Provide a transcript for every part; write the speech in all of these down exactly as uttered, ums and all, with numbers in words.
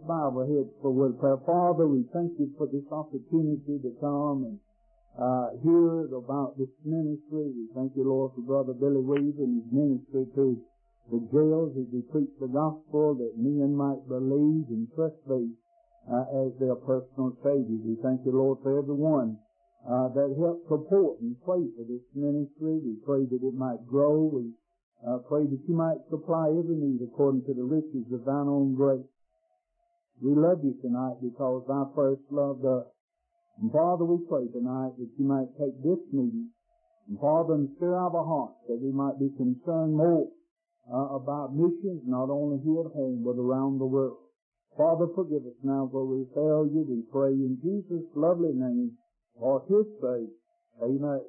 bow our heads for word prayer. Father, we thank you for this opportunity to come and uh, hear about this ministry. We thank you, Lord, for Brother Billy Weaver and his ministry to the jails as he preached the gospel that men might believe and trust thee uh, as their personal Savior. We thank you, Lord, for everyone uh, that helped support and pray for this ministry. We pray that it might grow. We uh, pray that you might supply every need according to the riches of thine own grace. We love you tonight because thou first loved us. And Father, we pray tonight that you might take this meeting and Father, and stir our hearts that we might be concerned more uh, about missions, not only here at home, but around the world. Father, forgive us now where we fail you. We pray in Jesus' lovely name, for his sake. Amen.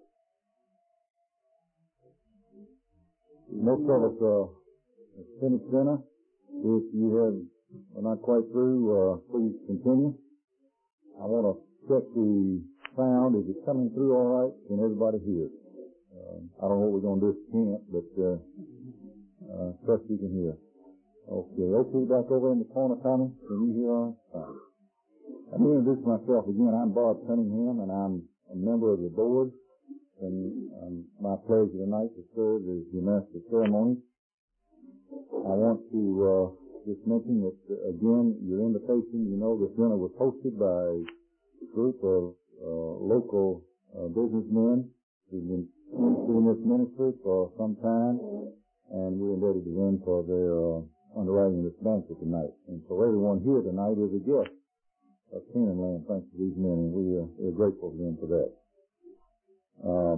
Most of us uh, finished dinner. If you have We're not quite through. Uh, please continue. I want to check the sound. Is it coming through all right? Can everybody hear? Uh, I don't know what we're going to do if you can't, but uh, uh, trust you can hear. Okay. Okay, back over in the corner, Tommy. Can you hear all right? Fine. Let me introduce myself again. I'm Bob Cunningham, and I'm a member of the board. And um, my pleasure tonight to serve as the master of ceremonies. I want to Uh, just mention that, uh, again, your invitation, you know, this dinner was hosted by a group of uh, local uh, businessmen who've been doing this ministry for some time, and we're indebted to them for their uh, underwriting this banquet tonight. And so everyone here tonight is a guest of Canaan Land, thanks to these men, and we are we're grateful to them for that. Um,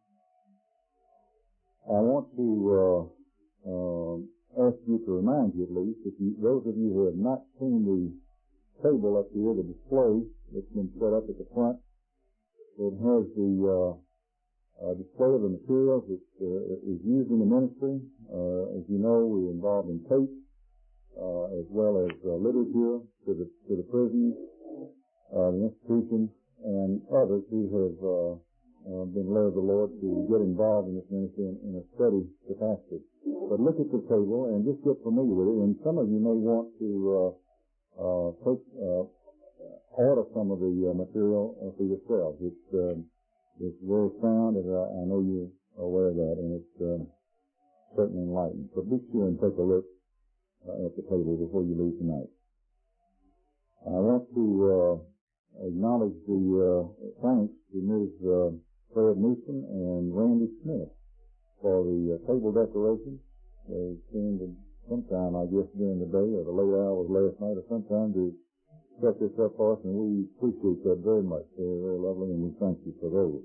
I want to uh, uh, ask you to remind you at least, if you, those of you who have not seen the table up here, the display that's been set up at the front, it has the uh, uh, display of the materials that uh, is used in the ministry. Uh, as you know, we're involved in tape, uh, as well as uh, literature to the to the prisons, uh, the institutions, and others who have uh, uh, been led of the Lord to get involved in this ministry in, in a study capacity. But look at the table and just get familiar with it. And some of you may want to uh, uh, take, uh, order some of the uh, material uh, for yourselves. It's uh, it's very sound, and I, I know you're aware of that, and it's uh, certainly enlightening. So be sure and take a look uh, at the table before you leave tonight. I want to uh, acknowledge the uh, thanks to Miz Uh, Fred Newsom and Randy Smith for the uh, table decorations. They came to sometime, I guess, during the day or the late hours last night or sometime to set this up for us, and we appreciate that very much. They're very lovely, and we thank you for those.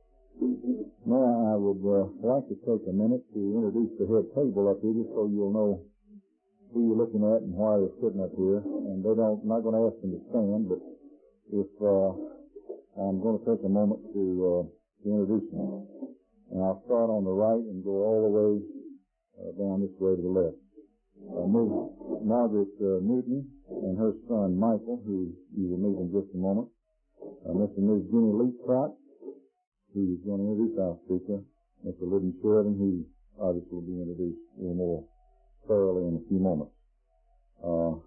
Now, I would uh, like to take a minute to introduce the head table up here, just so you'll know who you're looking at and why they're sitting up here. And they don't, I'm not going to ask them to stand, but if uh, I'm going to take a moment to, uh, to introduce them. And I'll start on the right and go all the way uh, down this way to the left. Uh, Miz Margaret uh, Newton and her son Michael, who you will meet in just a moment. Uh, Mister and Miz Jenny Leapfront, who is going to introduce our speaker. Mister Lyndon Sheridan, who obviously will be introduced a little more thoroughly in a few moments. Uh,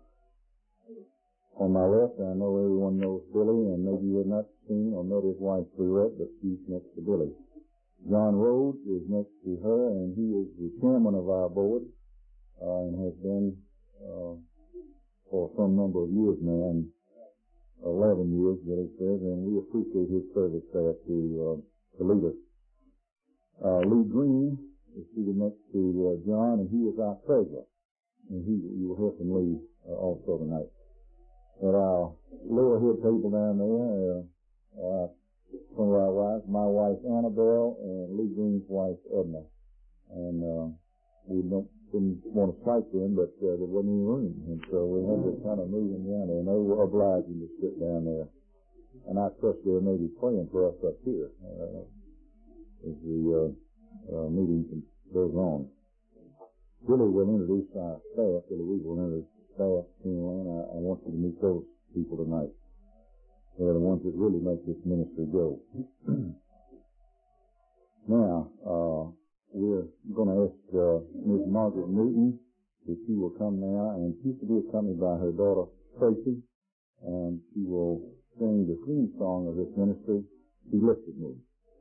on my left, I know everyone knows Billy, and maybe you have not seen or met his wife, Fleurette, but she's next to Billy. John Rhodes is next to her, and he is the chairman of our board, uh, and has been uh, for some number of years now, and eleven years, Billy says, and we appreciate his service there to, uh, to lead us. Uh, Lee Green is seated next to uh, John, and he is our treasurer, and he you will hear from Lee uh, also tonight. At our lower head table down there, uh, uh, some of our wives, my wife Annabelle and Lee Green's wife Edna. And uh, we don't, didn't want to cite them, but uh, there wasn't any room. And so we had to kind of move them down there, and they were obliging to sit down there. And I trust they may be praying for us up here uh, as the uh, uh, meeting goes on. Billy will introduce our staff. Billy Weaver will introduce the staff. And I, I want you to meet those people tonight. They're the ones that really make this ministry go. Now, uh, we're going to ask uh, Miz Margaret Newton that she will come now, and she's to be accompanied by her daughter, Tracy, and she will sing the theme song of this ministry, He Lifted Me.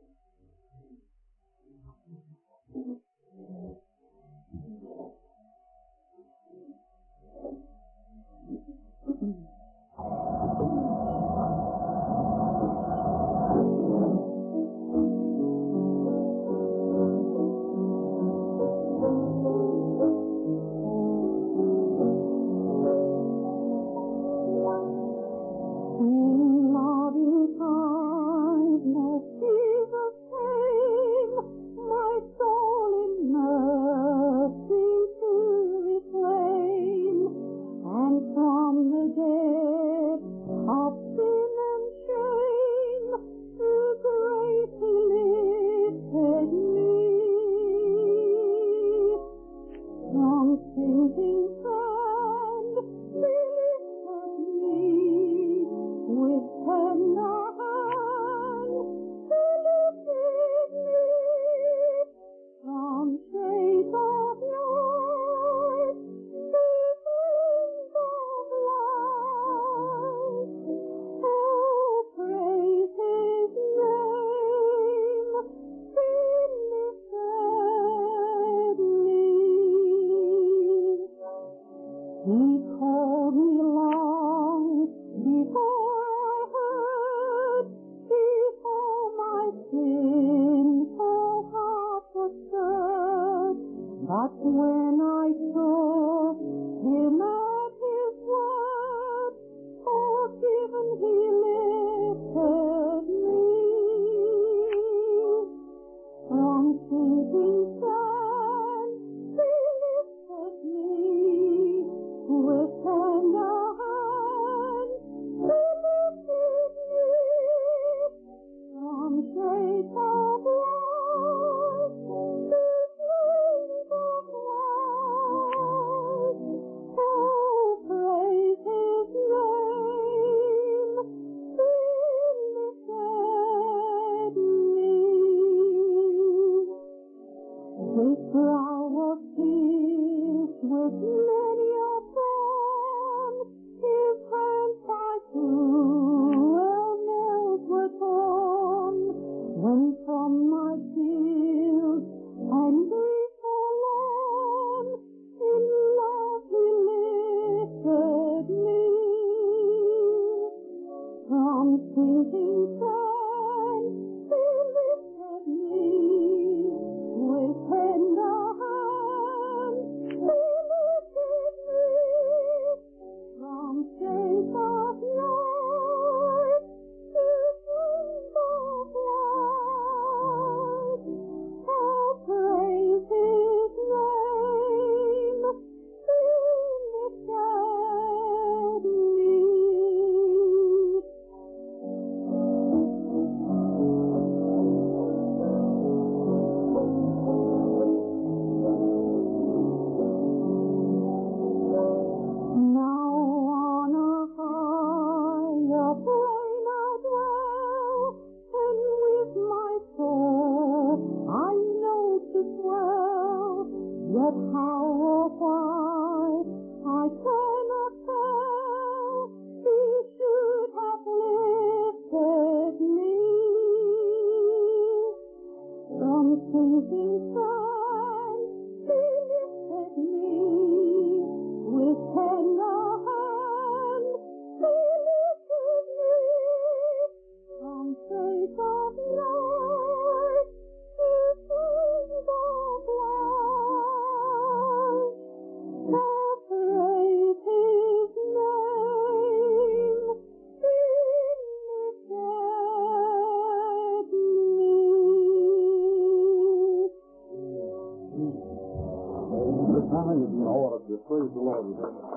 Praise the Lord.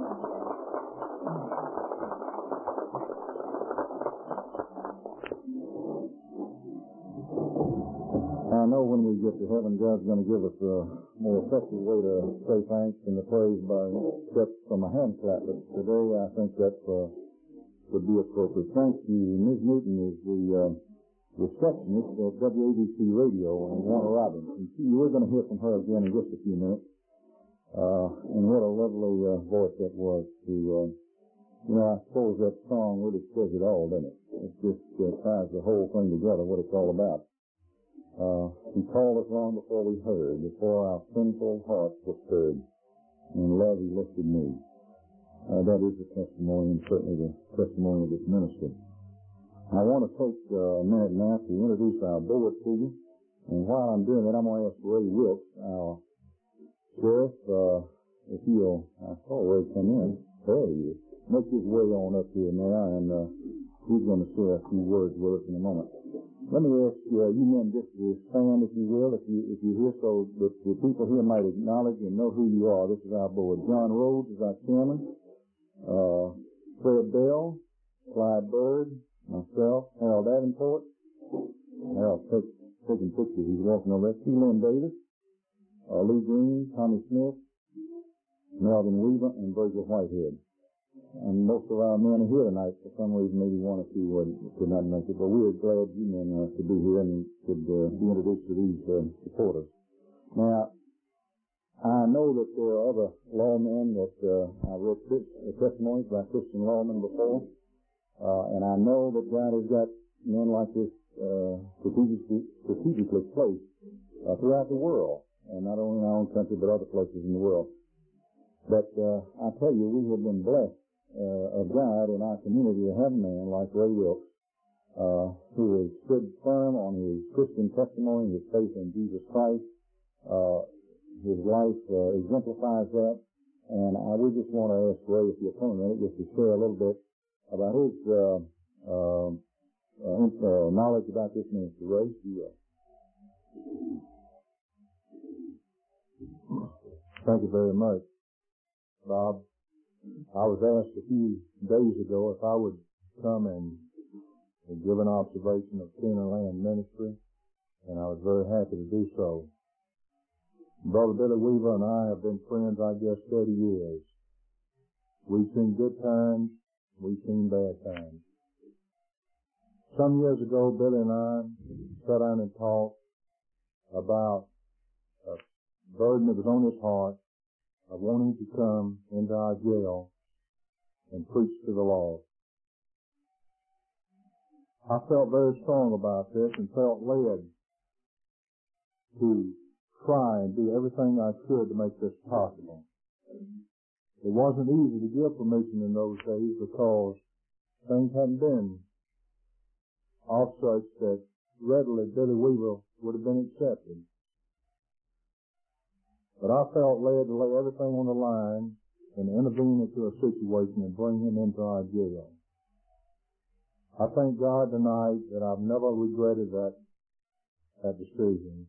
I know when we get to heaven, God's going to give us a more effective way to say thanks and to praise by steps from a hand clap. But today, I think that uh, would be appropriate. Thank you. Miz Newton is the uh, receptionist at W A B C Radio in Warner Robins. And she, we're going to hear from her again in just a few minutes. Uh, and what a lovely uh, voice that was to, uh, you know, I suppose that song really says it all, doesn't it? It just uh, ties the whole thing together, what it's all about. Uh, he called us long before we heard, before our sinful hearts were stirred. In love he lifted me. Uh, that is the testimony, and certainly the testimony of this ministry. I want to take uh, a minute now to introduce our board to you. And while I'm doing that, I'm going to ask Ray Wilkes, our sheriff, uh, if he'll, I saw Ray come in. There he is. Make his way on up here now, and uh, he's going to share a few words with us in a moment. Let me ask uh, you men just to stand, if you will, if, you, if you're here, so that the people here might acknowledge and know who you are. This is our board. John Rhodes is our chairman. Uh, Fred Bell, Clyde Bird, myself, Harold Davenport. Harold take, taking pictures. He's walking over there. T. Lynn Davis, uh, Lee Green, Tommy Smith, Melvin Weaver, and Virgil Whitehead. And most of our men are here tonight. For some reason, maybe one or two uh, could not make it. But we're glad you men uh, could be here and could uh, be introduced to these uh, supporters. Now, I know that there are other lawmen that uh, I've read testimonies by Christian lawmen before. Uh, and I know that God has got men like this uh, strategically, strategically placed uh, throughout the world. And not only in our own country, but other places in the world. But uh, I tell you, we have been blessed Uh, of God in our community to have a man like Ray Wilkes, uh, who has stood firm on his Christian testimony, his faith in Jesus Christ. Uh, his life uh, exemplifies that. And I would just want to ask Ray, if you'll come a minute, just to share a little bit about his uh, uh, uh, uh, knowledge about this ministry. Ray, you uh, Thank you very much, Bob. I was asked a few days ago if I would come and, and give an observation of Canaan Land Ministry, and I was very happy to do so. Brother Billy Weaver and I have been friends, I guess, thirty years. We've seen good times, we've seen bad times. Some years ago, Billy and I sat down and talked about a burden that was on his heart of wanting to come into our jail and preach to the Lord. I felt very strong about this and felt led to try and do everything I could to make this possible. It wasn't easy to give permission in those days because things hadn't been of such that readily Billy Weaver would have been accepted. But I felt led to lay everything on the line and intervene into a situation and bring him into our jail. I thank God tonight that I've never regretted that, that decision.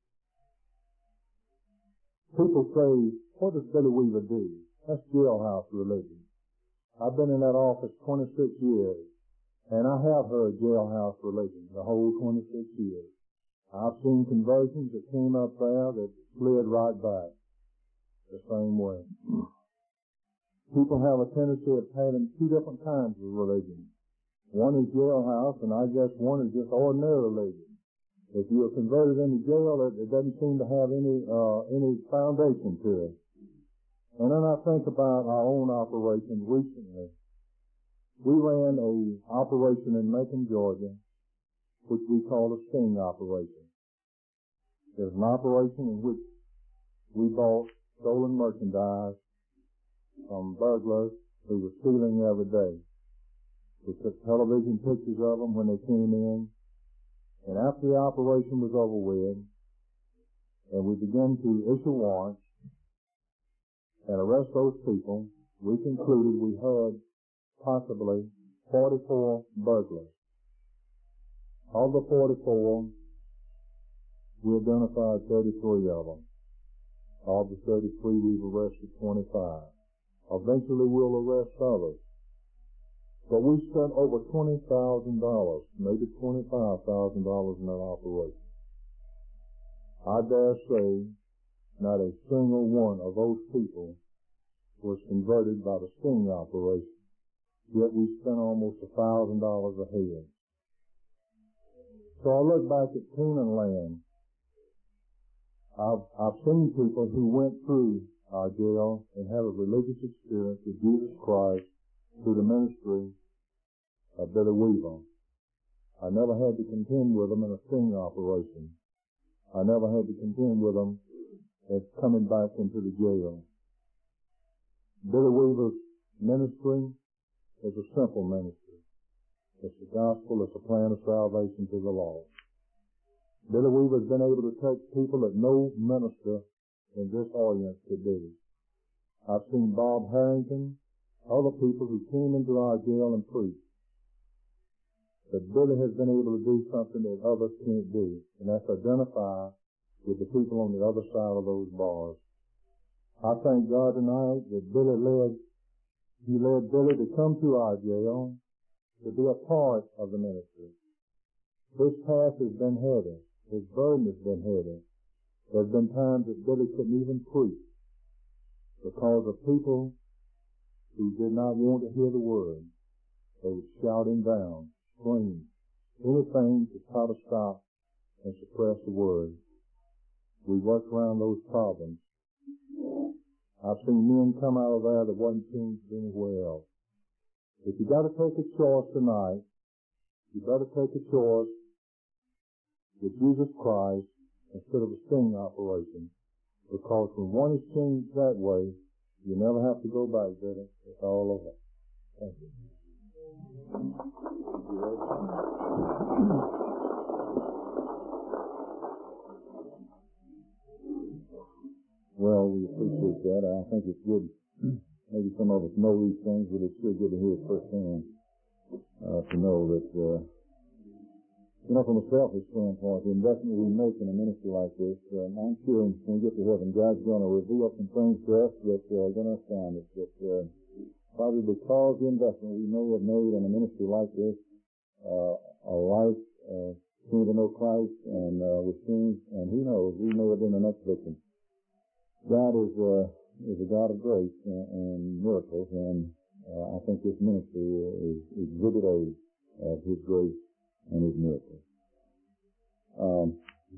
People say, what does Billy Weaver do? That's jailhouse religion. I've been in that office twenty-six years, and I have heard jailhouse religion the whole twenty-six years. I've seen conversions that came up there that slid right back the same way. People have a tendency of having two different kinds of religion. One is jailhouse, and I guess one is just ordinary religion. If you are converted into jail, it, it doesn't seem to have any uh, any foundation to it. And then I think about our own operations recently. We ran a operation in Macon, Georgia, which we call a sting operation. There's an operation in which we bought stolen merchandise from burglars who were stealing every day. We took television pictures of them when they came in, and after the operation was over with, and we began to issue warrants and arrest those people, we concluded we had possibly forty-four burglars. Of the forty-four, we identified thirty-three of them. Of the thirty-three, we've arrested twenty-five. Eventually, we'll arrest others. But we spent over twenty thousand dollars, maybe twenty-five thousand dollars in that operation. I dare say not a single one of those people was converted by the sting operation. Yet we spent almost a thousand dollars a head. So I look back at Canaan Land. I've, I've seen people who went through our jail and have a religious experience with Jesus Christ through the ministry of Billy Weaver. I never had to contend with him in a sting operation. I never had to contend with him as coming back into the jail. Billy Weaver's ministry is a simple ministry. It's the gospel. It's a plan of salvation to the lost. Billy Weaver's been able to touch people that no minister in this audience could do. I've seen Bob Harrington, other people who came into our jail and preached. But Billy has been able to do something that others can't do, and that's identify with the people on the other side of those bars. I thank God tonight that Billy led, he led Billy to come to our jail to be a part of the ministry. His path has been heavy. His burden has been heavy. There's been times that Billy couldn't even preach because of people who did not want to hear the word. They would shout him down, scream, anything to try to stop and suppress the word. We worked around those problems. I've seen men come out of there that wasn't changed anywhere else. If you got to take a choice tonight, you better take a choice with Jesus Christ instead of a sting operation. Because when one is changed that way, you never have to go back, Billy. It's all over. Thank you. Well, we appreciate that. I think it's good. Maybe some of us know these things, but it's sure good to hear it firsthand. Uh, to know that, uh, you know, from a selfish standpoint, the investment we make in a ministry like this, uh, I'm sure when we get to heaven, God's going to reveal some things to us that uh, are going to astound us. That uh, probably because the investment we may have made in a ministry like this, uh, our life uh, came to know Christ and uh, was changed, and who knows, we may have been the next victim. God is uh, is a God of grace and, and miracles, and uh, I think this ministry is exhibit A of His grace and His miracles. Um,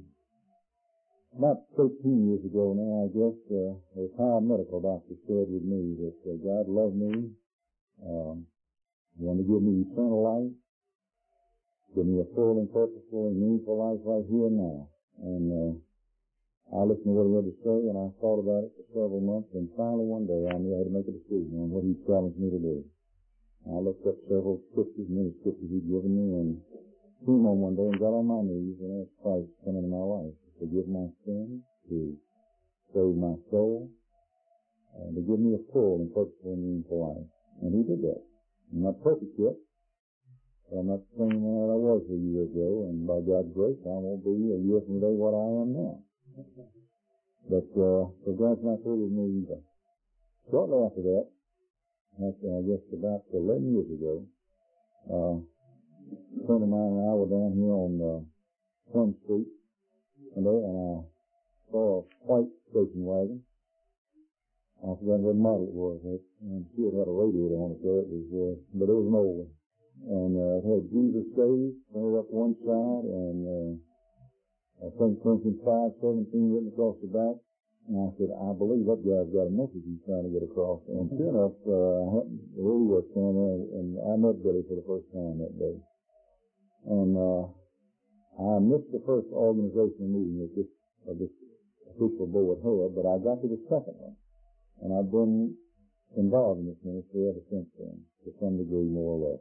about thirteen years ago now, I guess, uh, a retired medical doctor said with me that uh, God loved me, um, He wanted to give me eternal life, give me a full and purposeful and meaningful life right here and now. And uh, I listened to what he had to say, and I thought about it for several months, and finally one day I knew I had to make a decision on what he challenged me to do. I looked up several scriptures, many scriptures he'd given me, and came on one day and got on my knees and asked Christ to come into my life, to forgive my sins, to save my soul, and to give me a full and purposeful and meaningful life. And he did that. I'm not perfect yet, but I'm not the same man that I was a year ago, and by God's grace, I won't be a year from today what I am now. But, uh, so God's not through with me either. Shortly after that, after, I guess about eleven years ago, uh, a friend of mine and I were down here on, uh, Plum Street one day, and I saw a white station wagon. I forgot what model it was. I'm sure it had a radiator on it there. It was, uh, but it was an old one. And, uh, it had Jesus Saved, printed up one side, and, uh, I think Corinthians five seventeen written across the back. And I said, I believe that guy's got a message he's trying to get across. And sure enough, uh, I happened, there he was standing there, and I met Billy for the first time that day. And, uh, I missed the first organizational meeting of this, of this official board here, but I got to the second one. And I've been involved in this ministry ever since then, to some degree, more or less.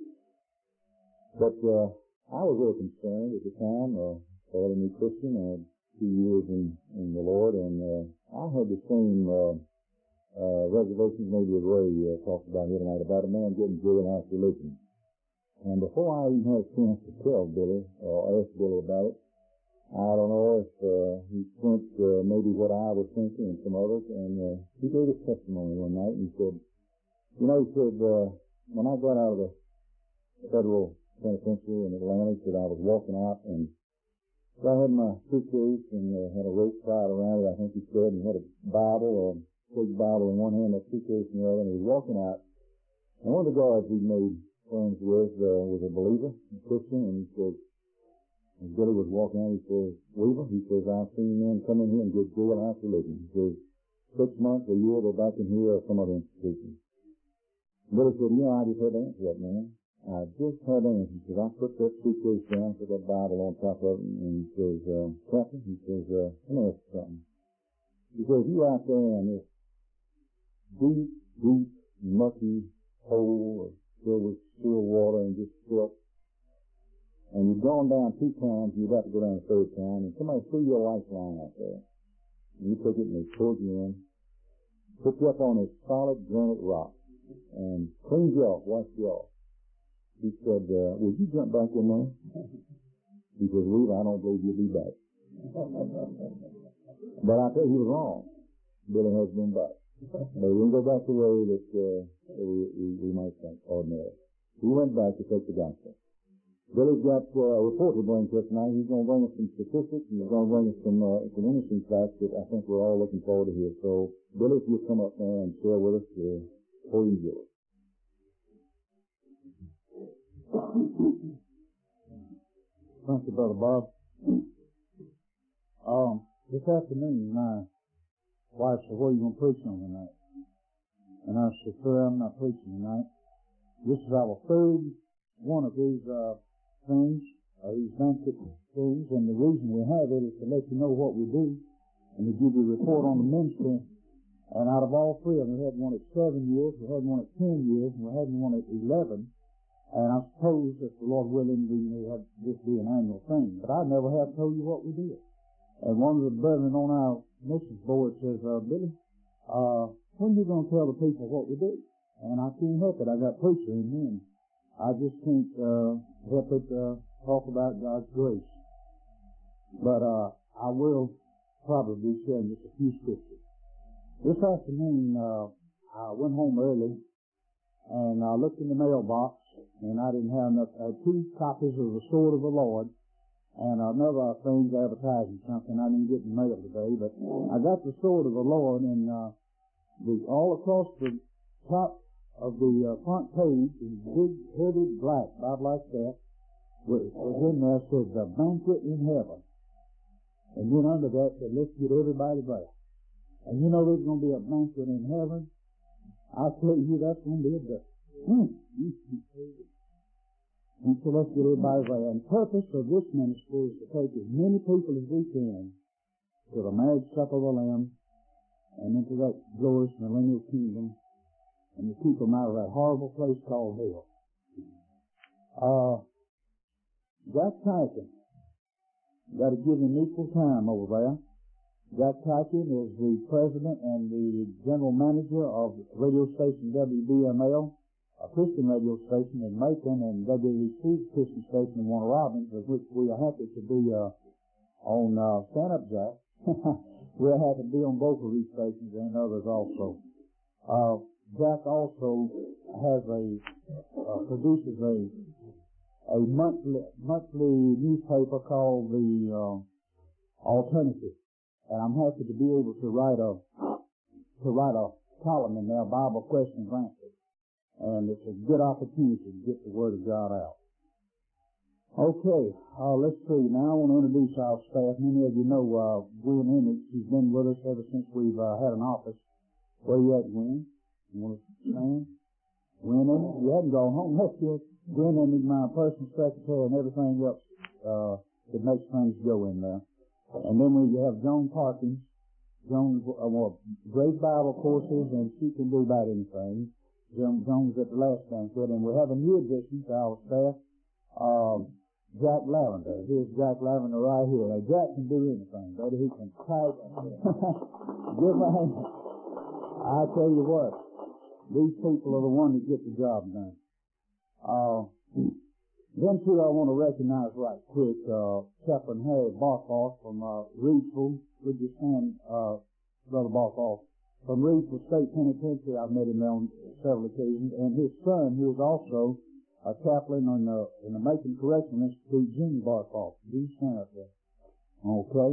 But, uh, I was real concerned at the time, uh, fairly new Christian. I had two years in, in the Lord, and uh, I had the same uh, uh, reservations maybe as Ray uh, talked about here tonight about a man getting jailhouse religion. And before I even had a chance to tell Billy, or ask Billy about it, I don't know if uh, he sensed uh, maybe what I was thinking and some others, and uh, he gave his testimony one night, and he said, you know, he said, uh, when I got out of the federal penitentiary in Atlanta, he said I was walking out, and so I had my suitcase and uh, had a rope tied around it, I think he said, and had a Bible, or a big Bible in one hand, a suitcase in the other, and he was walking out. And one of the guards he made friends with uh, was a believer, a Christian, and he said, as Billy was walking out, he says, Weaver, he says, I've seen men come in here and get jailhouse religion. He says, six months, a year, they're back in here or some other institution. Billy said, you know, I just had to answer that, man. I just had to answer. He said, I put that suitcase down, put that Bible on top of it, and he says, uh, Captain, he says, uh, let me ask you something. He says, you out there in this deep, deep, mucky hole filled with still water and just silt, and you've gone down two times, and you're about to go down a third time, and somebody threw your lifeline out there. And you took it and they pulled you in, put you up on a solid granite rock, and cleaned you off, washed you off. He said, uh, would you jump back in there? He said, Weave, I don't believe you'll be back. But I tell you, he was wrong. Billy has been back. But we didn't go back the way that uh, we, we, we might think ordinarily. He went back to take the gospel. Billy's got uh, a report to bring to us tonight. He's going to bring us some statistics, and he's going to bring us some, uh, some interesting facts that I think we're all looking forward to hear. So, Billy, if you'll come up there and share with us uh, before you do it. Thank you, Brother Bob. Um, this afternoon, my wife said, what are you going to preach on tonight? And I said, sir, I'm not preaching tonight. This is our third one of these uh, things, uh, these banquet things, and the reason we have it is to let you know what we do and to give you a report on the ministry. And out of all three of them, we had one at seven years, we had one at ten years, and we had one at eleven. And I suppose, if the Lord willing, we may have this be an annual thing. But I never have told you what we did. And one of the brethren on our missions board says, uh, Billy, uh, when are you going to tell the people what we do? And I can't help it. I got preacher in me, and I just can't uh, help it uh, talk about God's grace. But uh, I will probably be sharing just a few scriptures. This afternoon, uh, I went home early, and I looked in the mailbox, and I didn't have enough. I had two copies of the Sword of the Lord, and another thing advertising something I didn't get in the mail today, but I got the Sword of the Lord, and uh, the, all across the top of the uh, front page, in big, heavy black, about like that, was, was in there, said, the banquet in heaven. And then under that said, let's get everybody there. And you know there's going to be a banquet in heaven. I tell you, that's going to be a day. Hmm. And so let's get everybody there. And the purpose of this ministry is to take as many people as we can to the marriage supper of the Lamb and into that glorious millennial kingdom, and to keep them out of that horrible place called hell. Uh, Jack Tyson, got to give him equal time over there. Jack Tyson is the president and the general manager of radio station W B M L, a Christian radio station in Macon, and W B C Christian station in Warner Robins, of which we are happy to be uh, on uh, Stand Up Jack. We're happy to be on both of these stations and others also. Uh, Jack also has a uh, produces a a monthly monthly newspaper called the uh, Alternative. And I'm happy to be able to write a to write a column in there, Bible Questions Answered. And it's a good opportunity to get the Word of God out. Okay, uh, let's see. Now I want to introduce our staff. Many of you know uh, Gwen Emmett. She's been with us ever since we've uh, had an office. Where you at, Gwen? You want to stand? Gwen Emmett? You hadn't gone home. That's good. Gwen Emmett, my personal secretary, and everything else uh, that makes things go in there. And then we have Joan Parkins. Joan uh, well, great Bible courses, and she can do about anything. Joan, Joan was at the last banquet, and we have a new addition to our staff, um, Jack Lavender. Here's Jack Lavender right here. Now, Jack can do anything, buddy. He can type. Give my hand. I tell you what, these people are the ones that get the job done. Uh, Then, too, I want to recognize right quick uh, Chaplain Harry Barkoff from uh, Reedsville. Would you stand, uh, Brother Barkoff? From Reedsville State Penitentiary. I've met him on several occasions. And his son, who is also a chaplain in the, in the Macon Correctional Institute, Jimmy Barkoff. Do you stand up there? Okay.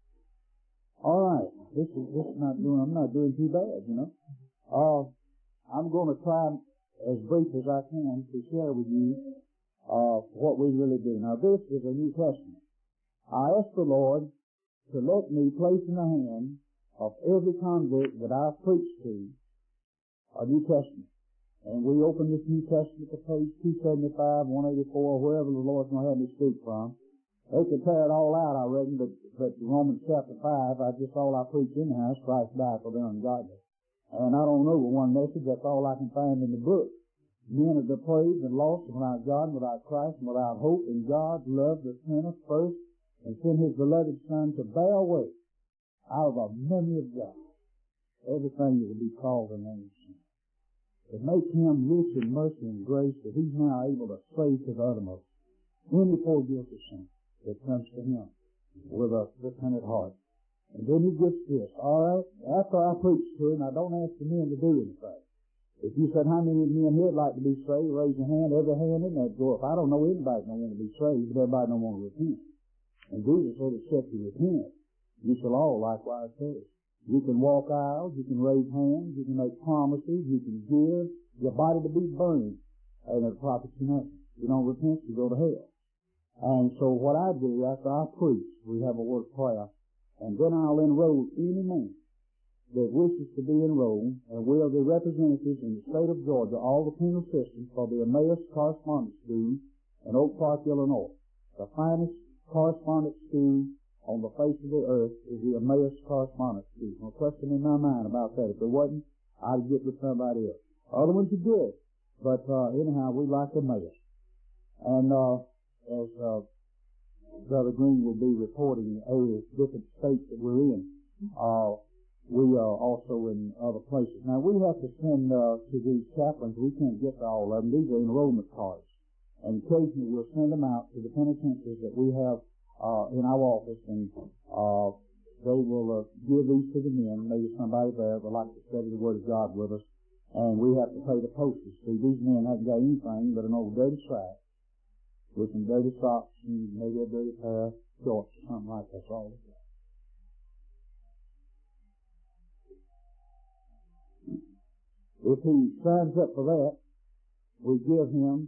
All right. This is this is not doing. I'm not doing too bad, you know. Uh, I'm going to try as brief as I can to share with you Uh, what we really do. Now, this is a New Testament. I ask the Lord to let me place in the hand of every convert that I've preached to are New Testament. And we open this New Testament to page two seventy-five, one eighty-four, wherever the Lord's going to have me speak from. They could tear it all out, I reckon, but, but Romans chapter five, I just all I preach in the house, Christ died for the ungodly. And I don't know one message, that's all I can find in the book. Men are depraved and lost and without God, and without Christ, and without hope, and God loved the sinner first, and sent His beloved Son to bear away out of the memory of God everything that would be called the name of sin. To make Him rich in mercy and grace, that He's now able to save to the uttermost any poor guilty sin that comes to Him with a repentant heart. And then He gets this, all right, after I preach to Him, I don't ask the men to do anything. If you said, how many men here would like to be saved, raise your hand, every hand in that drawer. If I don't know anybody don't want to be saved, but everybody don't want to repent. And Jesus said, except you repent, you shall all likewise perish. You can walk aisles, you can raise hands, you can make promises, you can give your body to be burned, and it profits you nothing. You don't repent, you go to hell. And so what I do after I preach, we have a word of prayer, and then I'll enroll any man that wishes to be enrolled, and we are the representatives in the state of Georgia, all the penal systems for the Emmaus Correspondence School in Oak Park, Illinois. The finest correspondence school on the face of the earth is the Emmaus Correspondence School. No question in my mind about that. If it wasn't, I'd get with somebody else. Other ones are good, but uh, anyhow, we like Emmaus. And uh, as uh, Brother Green will be reporting areas, different states that we're in, uh, we are also in other places. Now, we have to send uh, to these chaplains. We can't get to all of them. These are enrollment cards. And occasionally we'll send them out to the penitentiaries that we have Uh, in our office, and uh, they will uh, give these to the men. Maybe somebody there would like to study the Word of God with us, and we have to pay the postage. See, these men haven't got anything but an old dirty sack with some dirty socks and maybe a dirty pair of shorts or something like that. That's all they got. If he signs up for that, we give him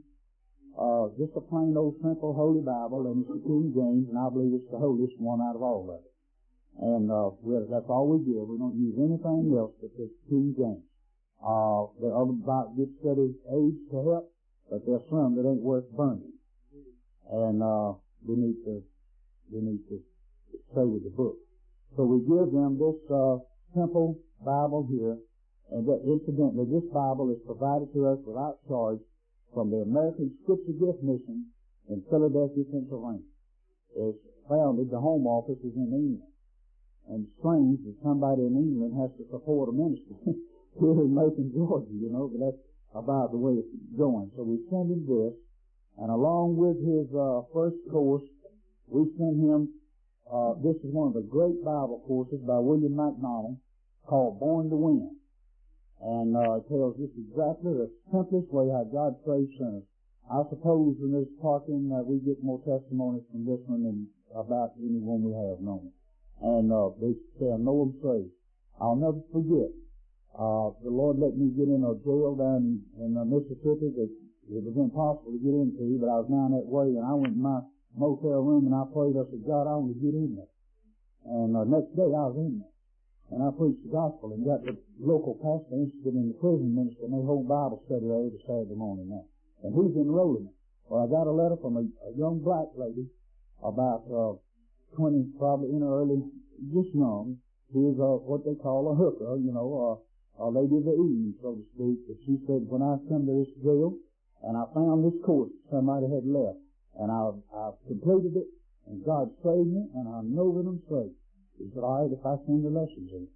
Uh, just a plain old simple Holy Bible, and it's the King James, and I believe it's the holiest one out of all of it. And uh, that's all we give. We don't use anything else but this King James. Uh, there are about good study aids to help, but there's some that ain't worth burning. And uh, we need to we need to stay with the book. So we give them this uh, simple Bible here, and that incidentally, this Bible is provided to us without charge from the American Scripture Gift Mission in Philadelphia, Pennsylvania. It's founded, the home office is in England. And it's strange that somebody in England has to support a ministry here in Macon, Georgia, you know, but that's about the way it's going. So we send him this, and along with his uh, first course, we send him, uh, this is one of the great Bible courses by William MacDonald called Born to Win. And uh, it tells us exactly the simplest way how God saves sinners. I suppose in this talking uh, we get more testimonies from this one than about any one we have known. And uh, they say, I know I'm saved. I'll never forget. Uh, the Lord let me get in a jail down in, in uh, Mississippi that it was impossible to get into, but I was down that way, and I went in my motel room and I prayed. I said, God, I want to get in there. And uh, next day I was in there. And I preached the gospel and got the local pastor interested in the prison ministry, and they hold Bible study there every Saturday morning now. And he's enrolling me. Well, I got a letter from a, a young black lady about uh, twenty, probably in her early, just young. She was uh, what they call a hooker, you know, uh, a lady of the evening, so to speak. But she said, when I come to this jail, and I found this course somebody had left, and I, I completed it, and God saved me, and I know that I'm saved. He said, all right, if I send the lessons in.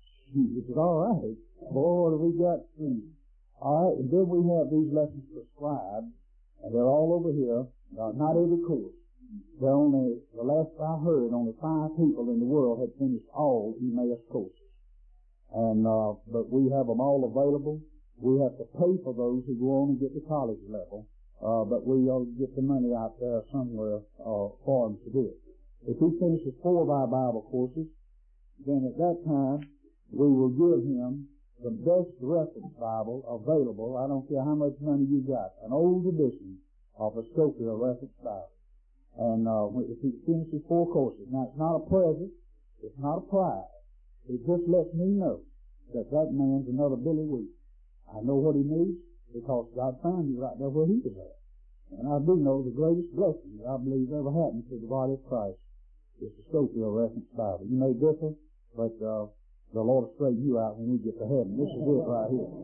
He said, all right. Boy, what have we got soon? All right, and then we have these lessons prescribed, and they're all over here. Uh, not every course. They're only, the last I heard, only five people in the world had finished all Emmaus courses. And, uh, but we have them all available. We have to pay for those who go on and get to college level, uh, but we uh, get the money out there somewhere uh, for them to do it. If he finishes four of our Bible courses, then at that time we will give him the best reference Bible available. I don't care how much money you got. An old edition of a Scofield reference Bible. And uh, if he finishes four courses, now it's not a present, it's not a prize. it just lets me know that that man's another Billy Weaver. I know what he needs because God found you right there where he was at. And I do know the greatest blessing that I believe ever happened to the body of Christ is the Scofield Reference Bible. You may differ, but uh, the Lord will straighten you out when we get to heaven. This is it right here.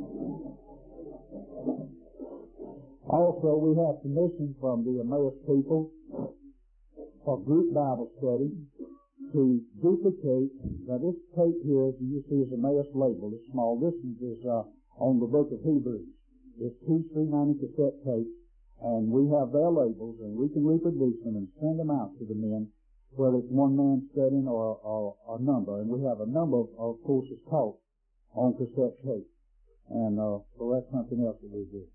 Also, we have permission from the Emmaus people for group Bible study to duplicate. Now, this tape here, as you see, is Emmaus label. It's small. This is uh, on the book of Hebrews. It's two three ninety cassette tapes, and we have their labels, and we can reproduce them and send them out to the men, whether it's one man studying or, or a number. And we have a number of, of courses taught on cassette tape. And uh, so that's something else that we do.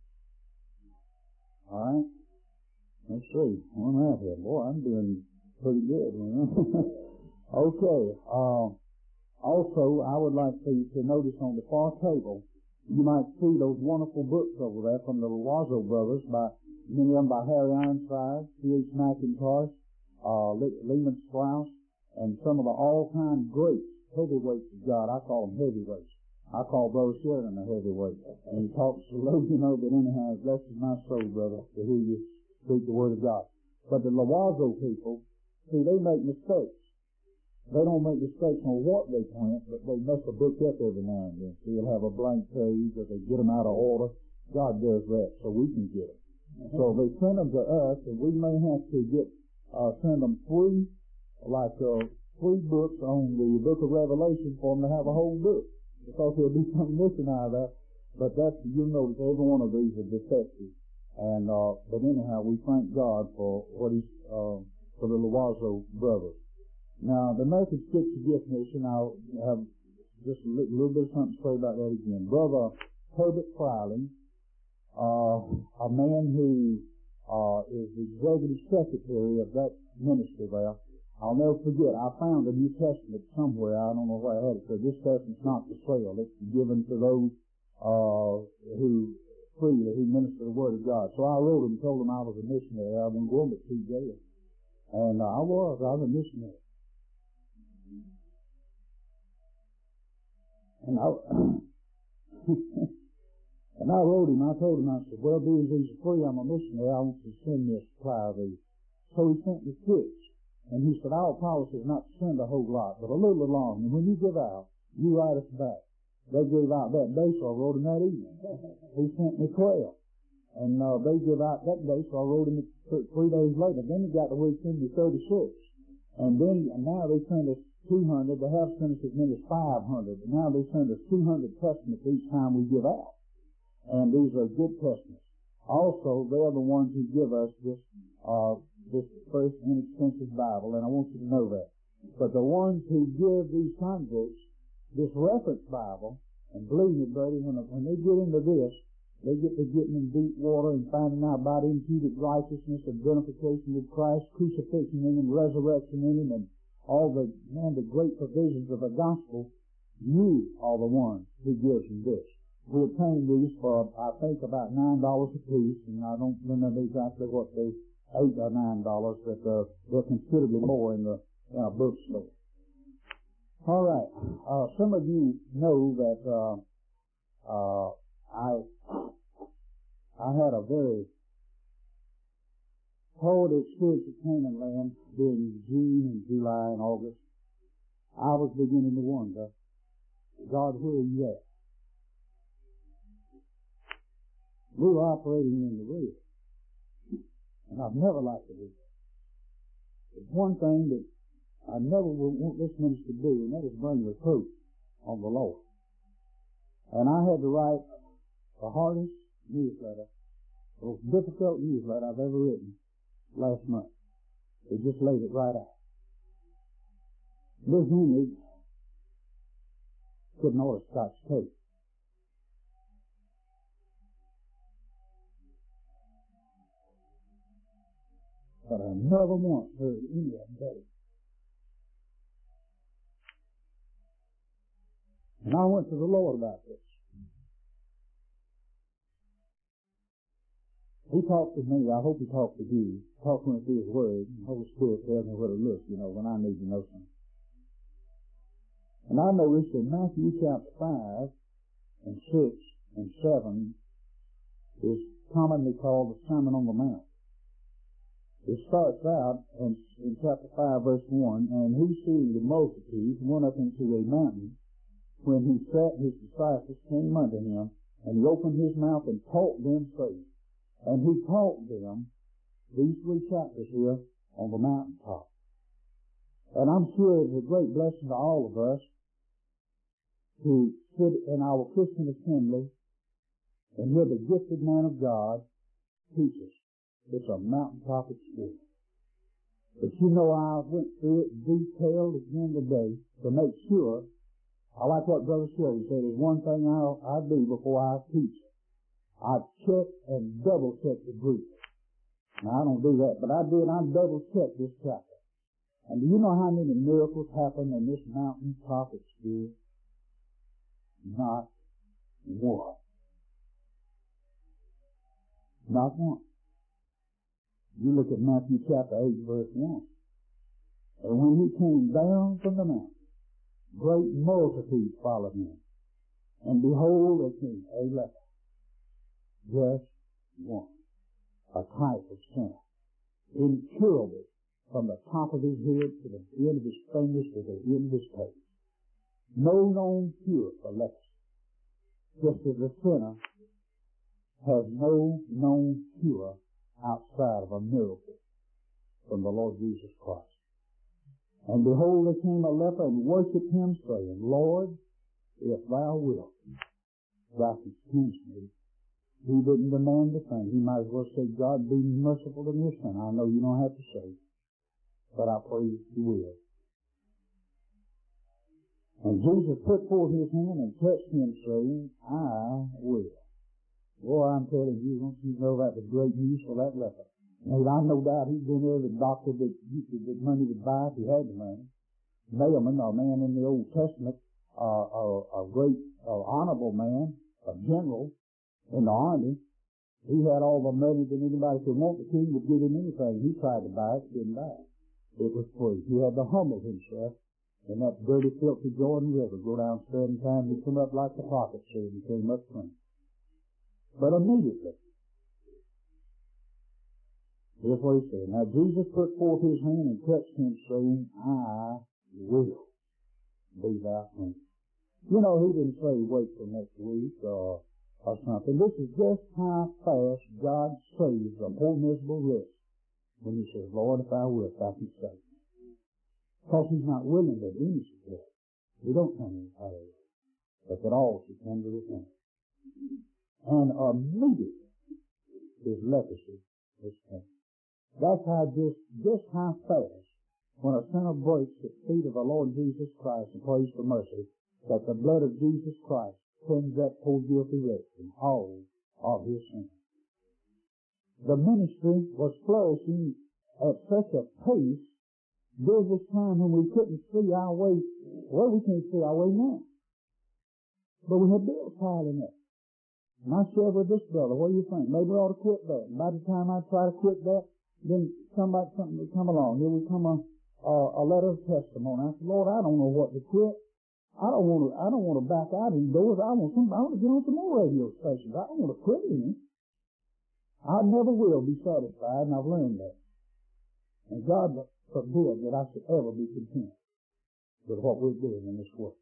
All right. Let's see. Where am I at here? Boy, I'm doing pretty good. You know? Okay. Uh, also, I would like for you to notice on the far table, you might see those wonderful books over there from the Loiseau brothers, by many of them by Harry Ironside, C H McIntosh, uh, Le- Lehman Strauss, and some of the all-time greats, heavyweights of God. I call them heavyweights. I call Brother Sheridan a heavyweight. And he talks so low, you know, but anyhow, blessed is my soul, brother, to hear you speak the Word of God. But the Loiseau people, see, they make mistakes. They don't make mistakes on what they plant, but they mess a book up every now and then. So you'll have a blank page, or they get them out of order. God does that, so we can get them. So they send them to us, and we may have to get, uh, send them three, like, uh, three books on the book of Revelation for them to have a whole book. Because there'll be something missing out of that. But that's, you'll notice every one of these are defective. And, uh, but anyhow, we thank God for what he's, uh, for the Loiseau brothers. Now, the American Scripture Gift Mission, I'll have just a little, little bit of something to say about that again. Brother Herbert Friley, uh, a man who, uh, is the executive secretary of that ministry there. I'll never forget, I found a New Testament somewhere, I don't know where I had it, so this Testament's not for sale. It's given to those, uh, who freely, who minister the Word of God. So I wrote him and told him I was a missionary. I wasn't going to see jail. And uh, I was, I was a missionary. And I, and I wrote him, I told him, I said, well, being these are free, I'm a missionary, I want you to send me a supply of these. So he sent me six. And he said, our policy is not to send a whole lot, but a little along. And when you give out, you write us back. They gave out that day, so I wrote him that evening. He sent me twelve. And uh, they give out that day, so I wrote him th- three days later. Then he got the way he sent me thirty-six. And then, and now they send us two hundred. They have sent us as many as five hundred. And now they send us two hundred testaments each time we give out. And these are good testaments. Also, they're the ones who give us this, uh, this first inexpensive Bible, and I want you to know that. But the ones who give these converts this reference Bible, and believe me, buddy, when, when they get into this, they get to getting in deep water and finding out about imputed righteousness, identification with Christ, crucifixion in Him, resurrection in Him, and all the, man, the great provisions of the gospel. You are the one who gives them this. We obtained these for, I think, about nine dollars a piece, and I don't remember exactly what they, eight or nine dollars, but uh, they're considerably more in the in a bookstore. All right. Uh, some of you know that uh, uh, I I had a very hard experience at Canaan Land during June and July and August. I was beginning to wonder, God, where are you at? We were operating in the real. And I've never liked the real. There's one thing that I never would want this minister to do, and that is bring reproof on the Lord. And I had to write the hardest newsletter, the most difficult newsletter I've ever written last month. They just laid it right out. This image couldn't order Scotch tape. But I never once heard any of them better. And I went to the Lord about this. He talked to me. I hope he talked to you. Talked to me through his word. The Holy Spirit tells me what it looks, you know, when I need to know something. And I noticed in Matthew chapter five and six and seven is commonly called the Sermon on the Mount. It starts out in, in chapter five, verse one, and he seeing the multitudes went up into a mountain. When he sat, his disciples came unto him, and he opened his mouth and taught them, saying, and he taught them these three chapters here on the mountaintop. And I'm sure it's a great blessing to all of us to sit in our Christian assembly and hear the gifted man of God teach us. It's a mountaintop experience. But you know, I went through it detailed again today to make sure. I like what Brother Shirley said. There's one thing I, I do before I teach. I check and double check the group. Now, I don't do that, but I did. I double check this chapter. And do you know how many miracles happen in this mountaintop experience? Not one. Not one. You look at Matthew chapter eight, verse one. And when he came down from the mountain, great multitudes followed him. And behold, there came a leper, just one, a type of sin, incurable from the top of his head to the end of his fingers to the end of his toes. No known cure for leprosy, just as the sinner has no known cure outside of a miracle from the Lord Jesus Christ. And behold, there came a leper and worshipped him, saying, Lord, if thou wilt, thou canst cleanse me. He didn't demand the thing. He might as well say, God, be merciful to me, son. I know you don't have to say, but I pray you will. And Jesus put forth his hand and touched him, saying, I will. Boy, I'm telling you, don't you know that was great news for that leper? And I no doubt he'd been there, the doctor that you could get money to buy if he had the money. Naaman, a man in the Old Testament, uh, a, a great, uh, honorable man, a general in the army. He had all the money that anybody could want. The king would give him anything. He tried to buy it, didn't buy it. It was free. He had to humble himself in that dirty, filthy Jordan River, go down seven times and come up like the prophet said, and came up clean. But immediately, here's what he said. Now Jesus put forth his hand and touched him, saying, I will be thou clean. You know, he didn't say wait till next week or, or something. This is just how fast God saves a poor miserable wretch when he says, Lord, if thou wilt, thou canst save me. Because he's not willing that any should perish. We don't come in hallelujah, but that all should come to repentance. And immediately his leprosy was cleansed. That's how just, just how fast, when a sinner breaks at the feet of the Lord Jesus Christ and prays for mercy, that the blood of Jesus Christ cleanses that poor guilty wretch from all of his sins. The ministry was flourishing at such a pace during this time when we couldn't see our way. Well, we can't see our way now. But we had bills piling up. And I shared with this brother, what do you think? Maybe we ought to quit that. And by the time I try to quit that, then somebody, something would come along. Here would come a, a, a letter of testimony. I said, Lord, I don't know what to quit. I don't want to, I don't want to back out of these doors. I want some, I want to get on some more radio stations. I don't want to quit any. I never will be satisfied, and I've learned that. And God forbid that I should ever be content with what we're doing in this world.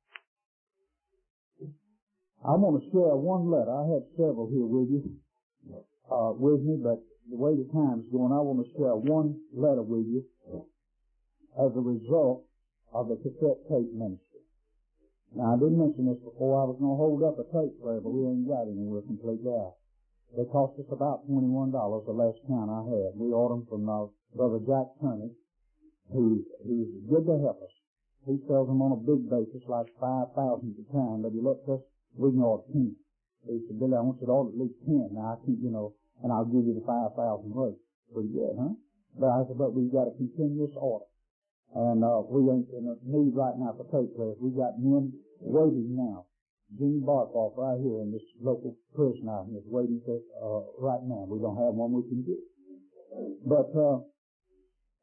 I want to share one letter. I have several here with you, uh, with me, but the way the time's going, I want to share one letter with you as a result of the cassette tape ministry. Now, I didn't mention this before. I was going to hold up a tape player, but we ain't got any. We're completely out. They cost us about twenty-one dollars the last count I had. We ordered them from uh, Brother Jack Turney, who, who's good to help us. He sells them on a big basis, like five thousand at a time, but he lets us, we can order ten. He said, Billy, I want you to order at least ten. Now, I keep, you know, and I'll give you the five thousand rate. Pretty good, huh? But I said, but we've got a continuous order. And uh, we ain't in a need right now for tape players. We've got men waiting now. Gene Barkoff right here in this local prison out here is waiting for uh, right now. We don't have one we can get. But uh,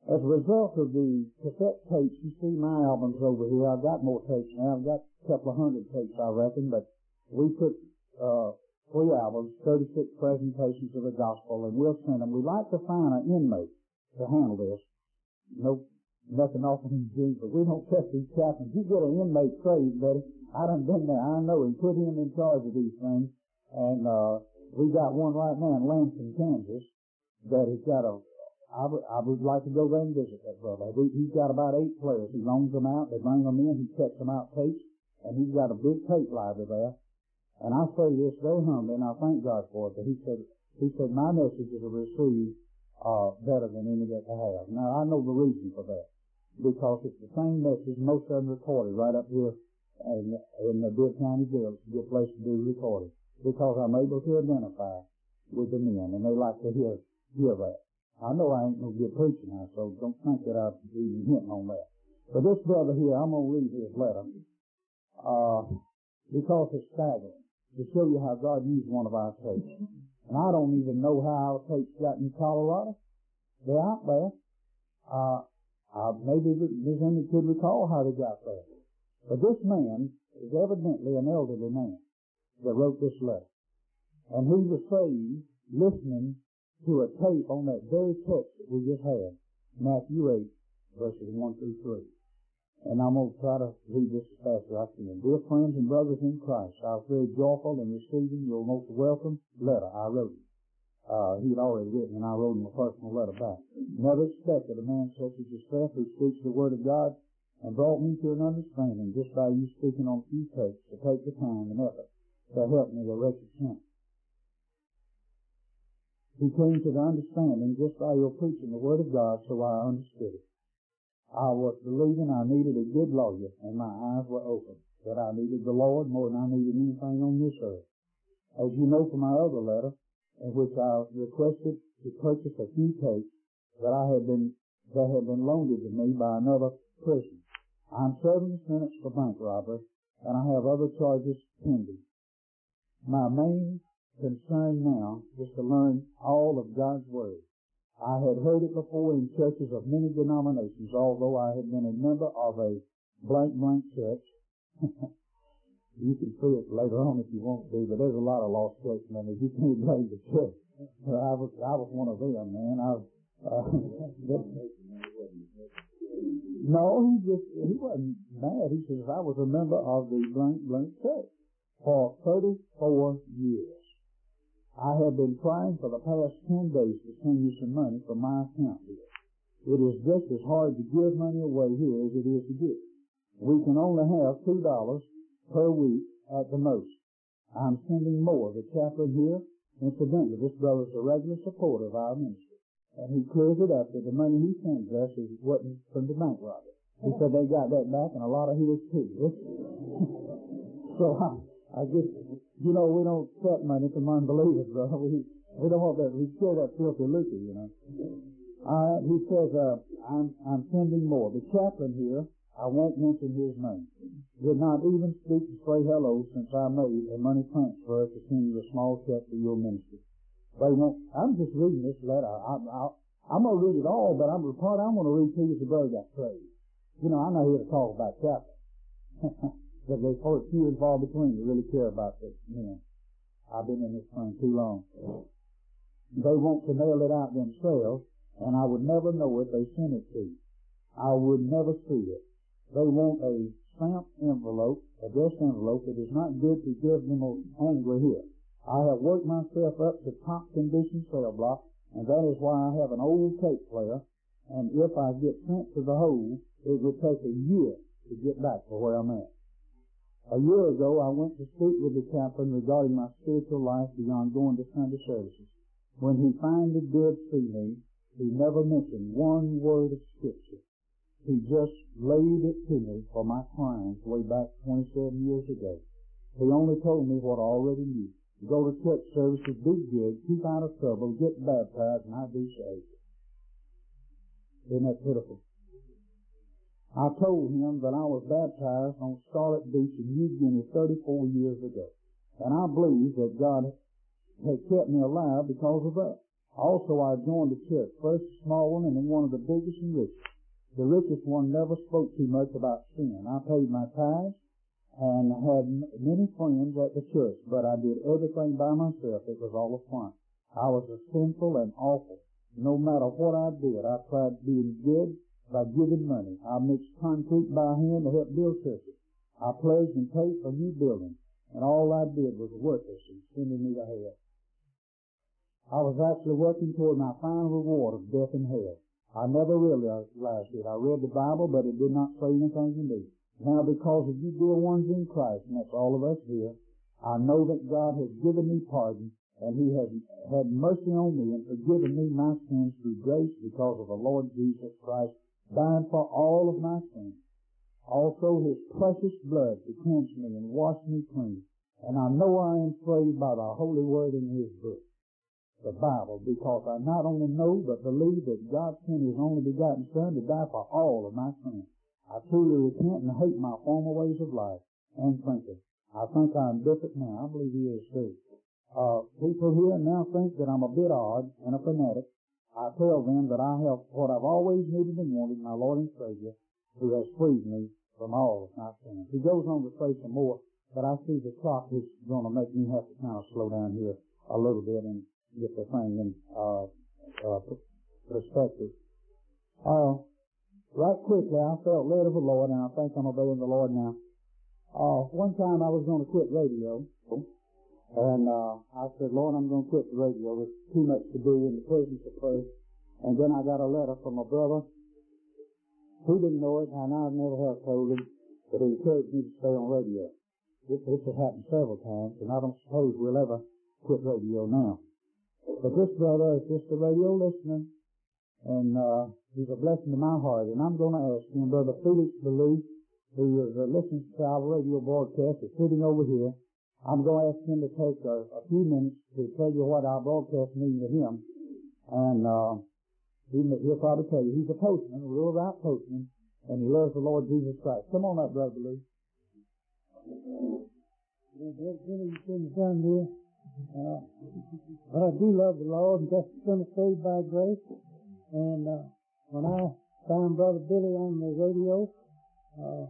As a result of the cassette tapes, you see my albums over here. I've got more tapes now. I've got a couple of hundred tapes, I reckon, but we put uh, three albums, thirty-six presentations of the gospel, and we'll send them. We'd like to find an inmate to handle this. No, nothing off in June, but we don't trust these chaplains. You get an inmate saved, buddy. I done been there. I know him. Put him in charge of these things. And uh, we got one right now in Lansing, Kansas, that has got a, I would, I would like to go there and visit that brother. We, he's got about eight players. He loans them out. They bring them in. He checks them out tapes. And he's got a big tape library there. And I say this very humbly, and I thank God for it, but he said, he said, my messages are received uh, better than any that I have. Now, I know the reason for that. Because it's the same message, most of them recorded right up here in, in the Bibb County Jail. It's a good place to do recording. Because I'm able to identify with the men, and they like to hear, hear that. I know I ain't no good preacher now, so don't think that I'm even hinting on that. But this brother here, I'm going to read his letter, uh, because it's staggering, to show you how God used one of our tapes. And I don't even know how our tapes got in Colorado. They're out there. Uh, uh, maybe Miz Amy could recall how they got there. But this man is evidently an elderly man that wrote this letter. And he was saved listening to a tape on that very text that we just had, Matthew eight, verses one through three. And I'm going to try to read this as fast as I can. Dear friends and brothers in Christ, I was very joyful in receiving your most welcome letter. I wrote it. Uh, he had already written, and I wrote him a personal letter back. Never expected a man such as yourself who speaks the Word of God and brought me to an understanding just by you speaking on a few tapes to take the time and effort to help me, the wretched sinner. He came to the understanding just by your preaching the Word of God, so I understood it. I was believing I needed a good lawyer, and my eyes were open, that I needed the Lord more than I needed anything on this earth. As you know from my other letter, in which I requested to purchase a few tapes that I had been, that had been loaned to me by another prisoner. I'm serving a sentence for bank robbery, and I have other charges pending. My main concern now is to learn all of God's Word. I had heard it before in churches of many denominations, although I had been a member of a blank blank church. You can see it later on if you want to, but there's a lot of lost church members. You can't blame the church. I was, I was one of them, man. I, uh, no, he just, he wasn't mad. He says, I was a member of the blank blank church for thirty-four years. I have been trying for the past ten days to send you some money from my account here. It is just as hard to give money away here as it is to get. We can only have two dollars per week at the most. I'm sending more. The chaplain here, incidentally, this brother's a regular supporter of our ministry. And he clears it up that the money he sends us is wasn't from the bank robber. He said they got that back and a lot of his too. So I, I guess, you know, we don't accept money from unbelievers, brother. We, we don't want that. We kill that filthy lucre, you know. All right, he says, uh, I'm, I'm sending more. The chaplain here, I won't mention his name, did not even speak to say hello since I made a money transfer to send you a small check for your ministry. They won't, I'm just reading this letter. I, I, I'm going to read it all, but I'm, the part I'm going to read to you is the brother got saved. You know, I'm not here to talk about chaplain. But there's few and far between that really care about this men. I've been in this thing too long. They want to mail it out themselves, and I would never know if they sent it to you. I would never see it. They want a stamped envelope, addressed envelope that is not good to give them angry here. I have worked myself up to top condition cell block, and that is why I have an old tape player, and if I get sent to the hole, it would take a year to get back to where I'm at. A year ago, I went to speak with the chaplain regarding my spiritual life beyond going to Sunday services. When he finally did see me, he never mentioned one word of Scripture. He just laid it to me for my crimes way back twenty-seven years ago. He only told me what I already knew. Go to church services, be good, keep out of trouble, get baptized, and I'd be saved. Isn't that pitiful? I told him that I was baptized on Scarlet Beach in New Guinea thirty-four years ago. And I believe that God had kept me alive because of that. Also, I joined the church, first a small one and then one of the biggest and richest. The richest one never spoke too much about sin. I paid my tithes and had many friends at the church, but I did everything by myself. It was all a front. I was a sinful and awful. No matter what I did, I tried being good by giving money. I mixed concrete by hand to help build churches. I pledged and paid for new buildings, and all I did was worthless and sending me to hell. I was actually working toward my final reward of death in hell. I never realized it. I read the Bible, but it did not say anything to me. Now, because of you dear ones in Christ, and that's all of us here, I know that God has given me pardon, and He has had mercy on me and forgiven me my sins through grace because of the Lord Jesus Christ, dying for all of my sins. Also, His precious blood to cleanse me and wash me clean. And I know I am saved by the holy word in His book, the Bible, because I not only know but believe that God sent His only begotten Son to die for all of my sins. I truly repent and hate my former ways of life and thinking. I think I'm different now. I believe He is too. Uh, people here now think that I'm a bit odd and a fanatic. I tell them that I have what I've always needed and wanted, my Lord and Savior, who has freed me from all of my sins. He goes on to say some more, but I see the clock is going to make me have to kind of slow down here a little bit and get the thing in uh, uh, perspective. Uh, right quickly, I felt led of the Lord, and I think I'm obeying the Lord now. Uh, one time I was going to quit radio, and uh, I said, Lord, I'm going to quit the radio. There's too much to do in the presence of prayer. And then I got a letter from a brother who didn't know it, and I never have told him, but he encouraged me to stay on radio. This, this has happened several times, and I don't suppose we'll ever quit radio now. But this brother is just a radio listener, and uh, he's a blessing to my heart. And I'm going to ask him, Brother Felix Ballou, who is uh, listening to our radio broadcast, is sitting over here. I'm going to ask him to take a, a few minutes to tell you what our broadcast means to him. And uh, he, he'll probably tell you he's a postman, a real right postman, and he loves the Lord Jesus Christ. Come on up, Brother Ballou. You've been done here. Uh, but I do love the Lord and just been saved by grace. And uh, when I found Brother Billy on the radio, uh,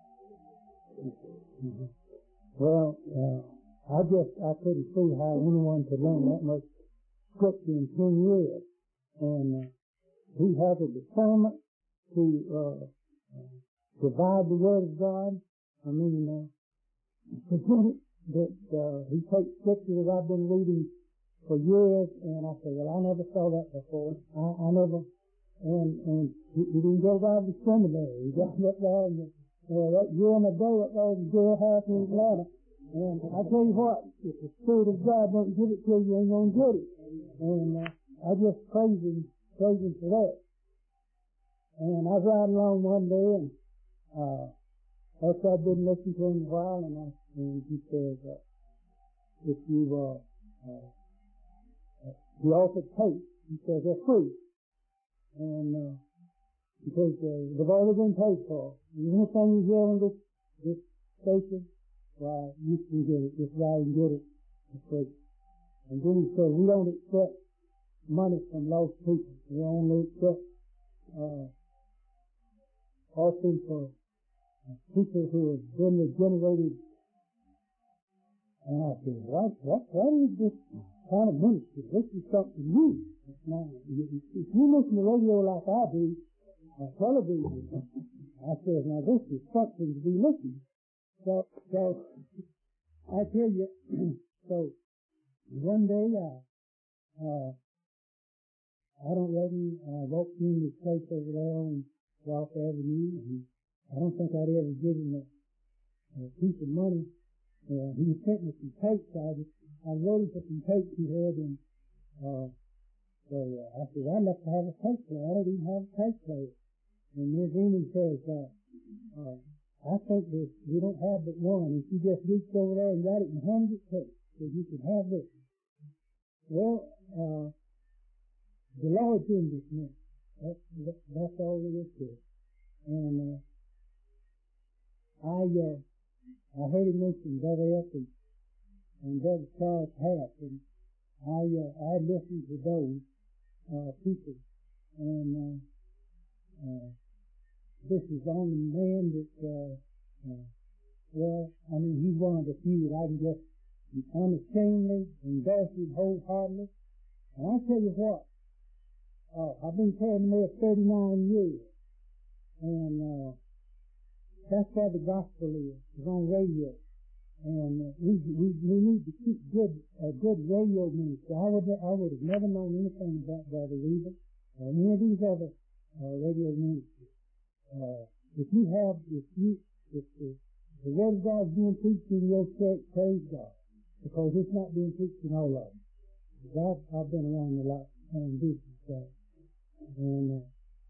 well, uh, I just, I couldn't see how anyone could learn that much scripture in ten years. And uh, he has a discernment to uh, uh, divide the Word of God. I mean, uh, present it, that uh, he takes scripture that I've been reading for years, and I say, well, I never saw that before. I, I never, and, and he, he didn't go by the seminary. He got up there and uh, that year and a day at those jailhouse in Atlanta. And I tell you what, if the Spirit of God don't give it to you, you ain't gonna get it. And uh, I just praise him, praise him for that. And I was riding along one day, and uh, after I'd been listening to him a while, and, I, and he says, uh, if you, uh, uh, he offered tape, he says, they're free. And uh, he says, uh, they've already been paid for. And anything you hear on this, this station, why, you can get it. Just ride and get it for free. And then he said, we don't accept money from lost people. We only accept uh, offering for uh, people who have been regenerated. And I said, what, what, what is this kind of ministry? This is something new. Now, if you listen to radio like I do, or television, I said, now this is something to be listening. So, so, I tell you, so, one day, I, uh, I don't reckon, I walked in this place over there on Rock Avenue, and I don't think I'd ever given a, a piece of money. Uh, he sent me some tapes. I was, I was ready for some tapes he had, and, uh, so, uh, I said, I'd like to have a tape player. I don't even have a tape player. And Miz Amy says, uh, uh, I think that we don't have but one. If you just reached over there and got it and handed it to us, so you could have this. Well, uh, the Lord's in this man. That's, that, that's all there is to it. And, uh, I, uh, I heard him mention Brother F and, and Brother Charles Happ, and I, uh, I listened to those, uh, people. And uh, uh, this is the only man that, uh, uh, well, I mean, he's one of the few that I can just unashamedly endorse him wholeheartedly. And I tell you what, uh, I've been telling him there thirty-nine years. And uh, that's where the gospel is. It's on radio. And uh, we, we we need to keep good a uh, good radio ministry. I would I would have never known anything about Brother Weaver or any of these other uh, radio ministries. Uh, if you have if you if the, the word of God is being preached in your church, praise God, because it's not being preached in all of them. I've I've been around a lot and business stuff, and uh,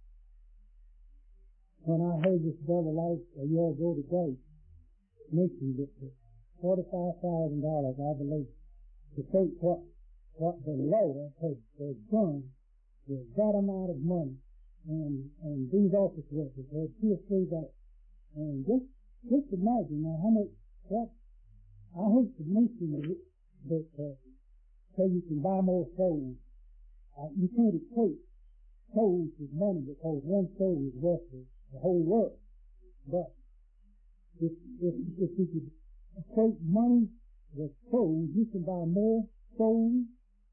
when I heard this brother like a year ago today mentioned that forty-five thousand dollars, I believe, to take what what the Lord has, has done with that amount of money, and and these office workers had two or three that, and just just imagine now how much that I hate to mention it, but uh, so you can buy more souls. Uh, you can't equate souls with money because one soul is worth the whole world. But if if if you could equate money with souls, you can buy more souls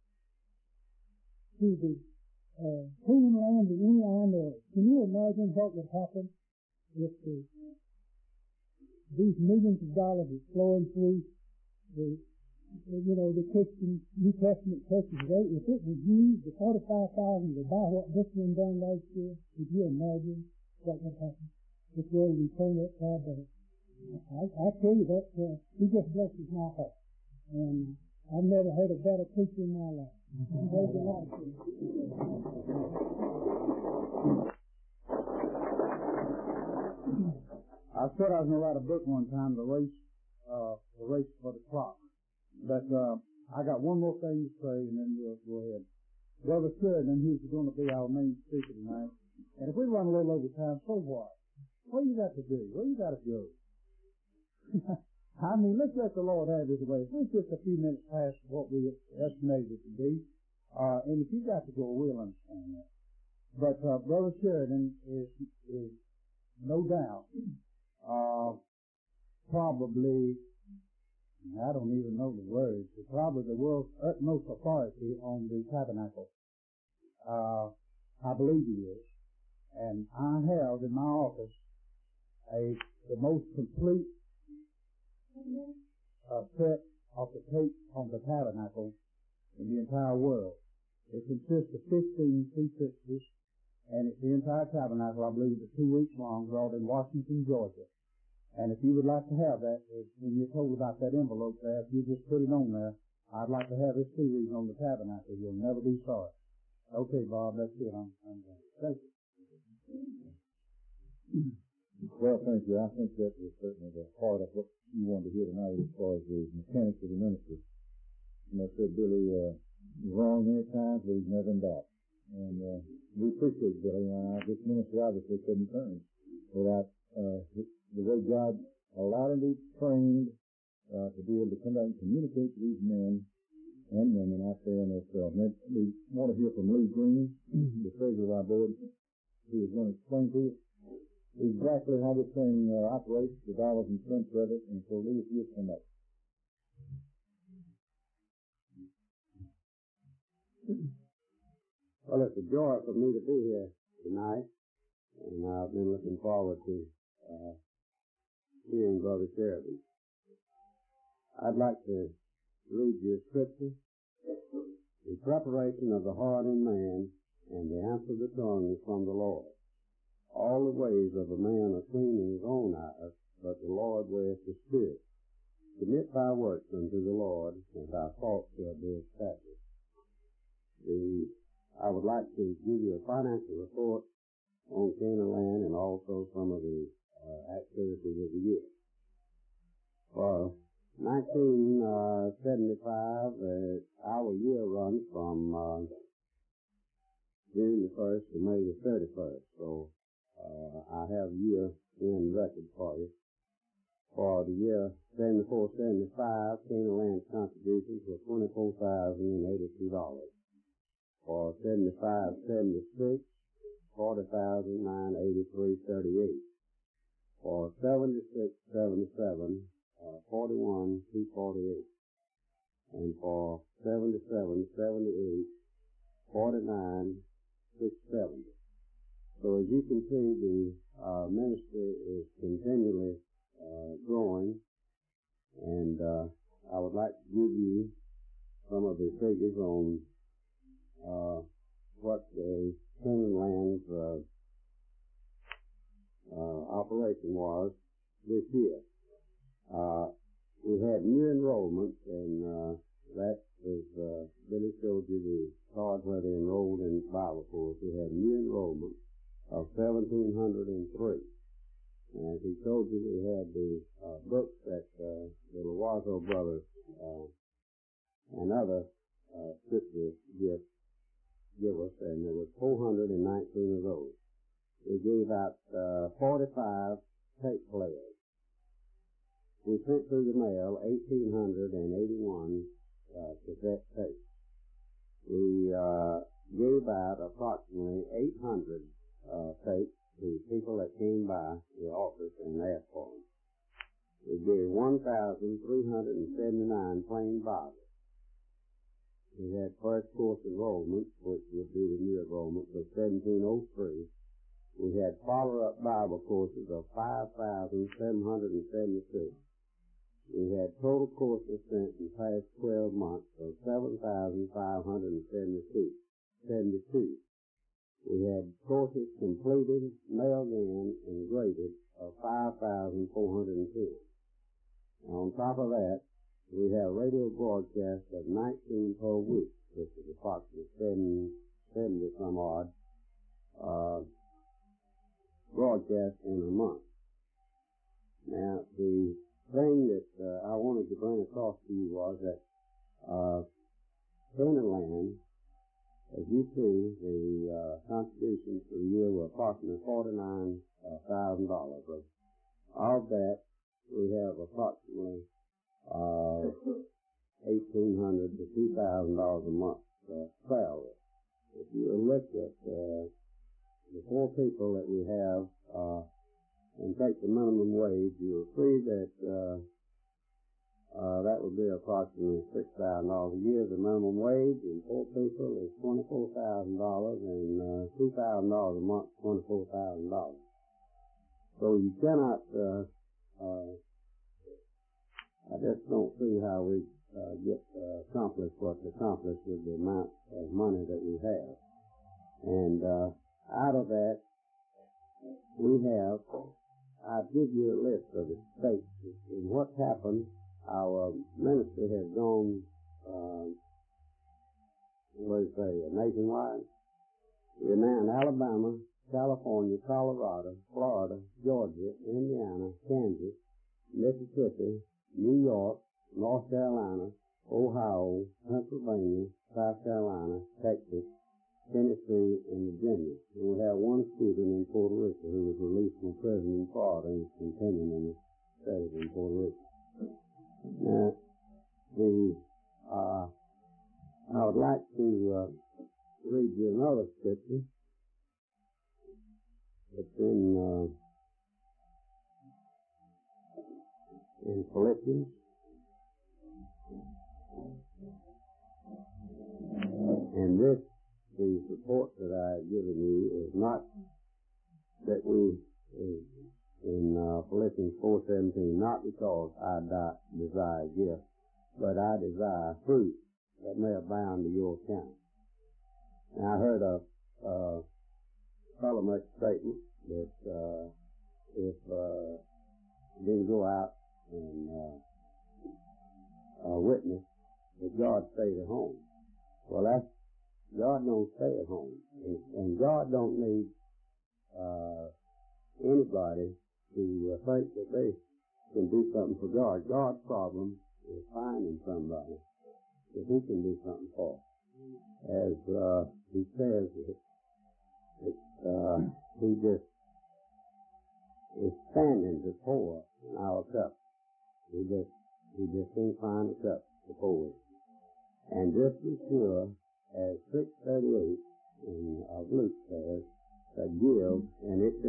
to the uh, Canaan land than any I know. Can you imagine what would happen if the, these millions of dollars are flowing through the, you know, the Christian New Testament churches? If it was used, the forty-five thousand to buy what this one done last year, could you imagine what would happen? This world would turn upside down. I, I tell you that uh, he just blesses my heart, and I've never heard a better preacher in my life. There's a lot of people. I said I was going to write a book one time, the race, uh, the race for the clock. But uh, I got one more thing to say, and then we'll go ahead. Brother Sheridan, who's going to be our main speaker tonight, and if we run a little over time, so what? What you got to do? Where you got to go? I mean, let's let the Lord have His way. It's just a few minutes past what we estimated it to be. Uh, and if you got to go, we'll understand that. But, uh, Brother Sheridan is, is no doubt, uh, probably, I don't even know the words, but probably the world's utmost authority on the tabernacle. Uh, I believe he is. And I have in my office a, the most complete Uh, set of the tape on the tabernacle in the entire world. It consists of fifteen C sixties, and it's the entire tabernacle, I believe it's two weeks long, brought in Washington, Georgia. And if you would like to have that, when you're told about that envelope there, if you just put it on there, I'd like to have this series on the tabernacle. You'll never be sorry. Okay, Bob, that's it. I'm, I'm done. Thank you. Well, thank you. I think that was certainly the part of what you wanted to hear tonight as far as the mechanics of the ministry. And I said, Billy, uh, wrong many times, but he's never in doubt. And uh, we appreciate Billy. Uh, this ministry obviously couldn't turn without uh, the way God allowed him to be trained uh, to be able to come out and communicate to these men and women out there in themselves. And we want to hear from Lee Green, mm-hmm. the treasurer of our board, who is going to explain to us exactly how this thing uh, operates, the dollars and cents of it, and so Lee, if you come up. Well, it's a joy for me to be here tonight, and I've been looking forward to uh, hearing Brother Sheridan. I'd like to read you a scripture. The preparation of the heart in man, and the answer of the tongue is from the Lord. All the ways of a man are clean in his own eyes, but the Lord weigheth the spirit. Commit thy works unto the Lord, and thy thoughts shall be established. The, I would like to give you a financial report on Canaan land and also some of the uh, activities of the year. For nineteen seventy-five, uh, our year runs from uh, June the first to May the thirty-first, so Uh, I have year-end record for you. For the year seventy-four seventy-five, Canaan Land's contributions were twenty-four thousand eighty-two dollars. for seventy-five seventy-six, forty thousand nine eighty-three thirty-eight. For seventy-six seventy-seven, uh, forty-one two forty-eight. And for seventy-seven seventy-eight, forty-nine six seventy. So as you can see, the uh, ministry is continually uh, growing, and uh, I would like to give you some of the figures on uh, what the Canaan Lands uh, uh, operation was this year. Uh, we had new enrollments, and uh, that is, uh, Billy showed you the card where they enrolled in Bible course. We had new enrollment of seventeen hundred three. And as he told you, we had the uh, books that uh, the Loazo brothers uh, and other uh, scripture give, give us, and there was four hundred nineteen of those. We gave out uh, forty-five tape players. We sent through the mail eighteen eighty-one uh, cassette tapes. We uh, gave out approximately eight hundred uh, tapes to people that came by the office and asked for them. We gave one thousand three hundred seventy-nine plain Bibles. We had first course enrollment, which would be the new enrollment, of seventeen oh three. We had follow-up Bible courses of five thousand seven hundred seventy-six. We had total courses sent in the past twelve months of seven thousand five hundred seventy-two. We had courses completed, mailed in, and graded of five thousand four hundred ten. And on top of that, we have radio broadcasts of nineteen per week, which is approximately seventy some odd uh, broadcasts in a month. Now, the thing that uh, I wanted to bring across to you was that uh, Canaan Land, as you see, the uh, contributions for the year were approximately forty-nine thousand dollars. Of, of that, we have approximately uh, eighteen hundred dollars to two thousand dollars a month uh, salary. If you look at uh, the four people that we have uh, and take the minimum wage, you'll see that uh, uh, that would be approximately six thousand dollars a year. The minimum wage in four people is twenty-four thousand dollars, and uh, two thousand dollars a month, twenty-four thousand dollars. So you cannot, uh, uh, I just don't see how we uh, get uh, accomplished what's accomplished with the amount of money that we have. And uh, out of that, we have, I'll give you a list of the states. And what's happened, our ministry has gone, uh, what do you say, nationwide. We're now in Alabama, California, Colorado, Florida, Georgia, Indiana, Kansas, Mississippi, New York, North Carolina, Ohio, Pennsylvania, South Carolina, Texas, Tennessee, and Virginia. And we have one student in Puerto Rico who was released from prison in Florida and is continuing in his studies in Puerto Rico. Now, the, uh, I would like to uh, read you another scripture. It's in, uh, in Philippians. And this, the report that I have given you is not that we, in uh, Philippians four seventeen, not because I desire gifts, but I desire fruit that may abound to your account. Now, I heard a, a fellow make a statement that uh, if uh, you didn't go out and uh, uh, witness, that God stayed at home. Well, that's, God don't stay at home. And, and God don't need uh, anybody to uh, think that they can do something for God. God's problem is finding somebody that he can do something for. As uh, he says, it, it, uh, he just is standing to pour in our cup. He just, he just can't find a cup to pour it. And just be sure, as six thirty-eight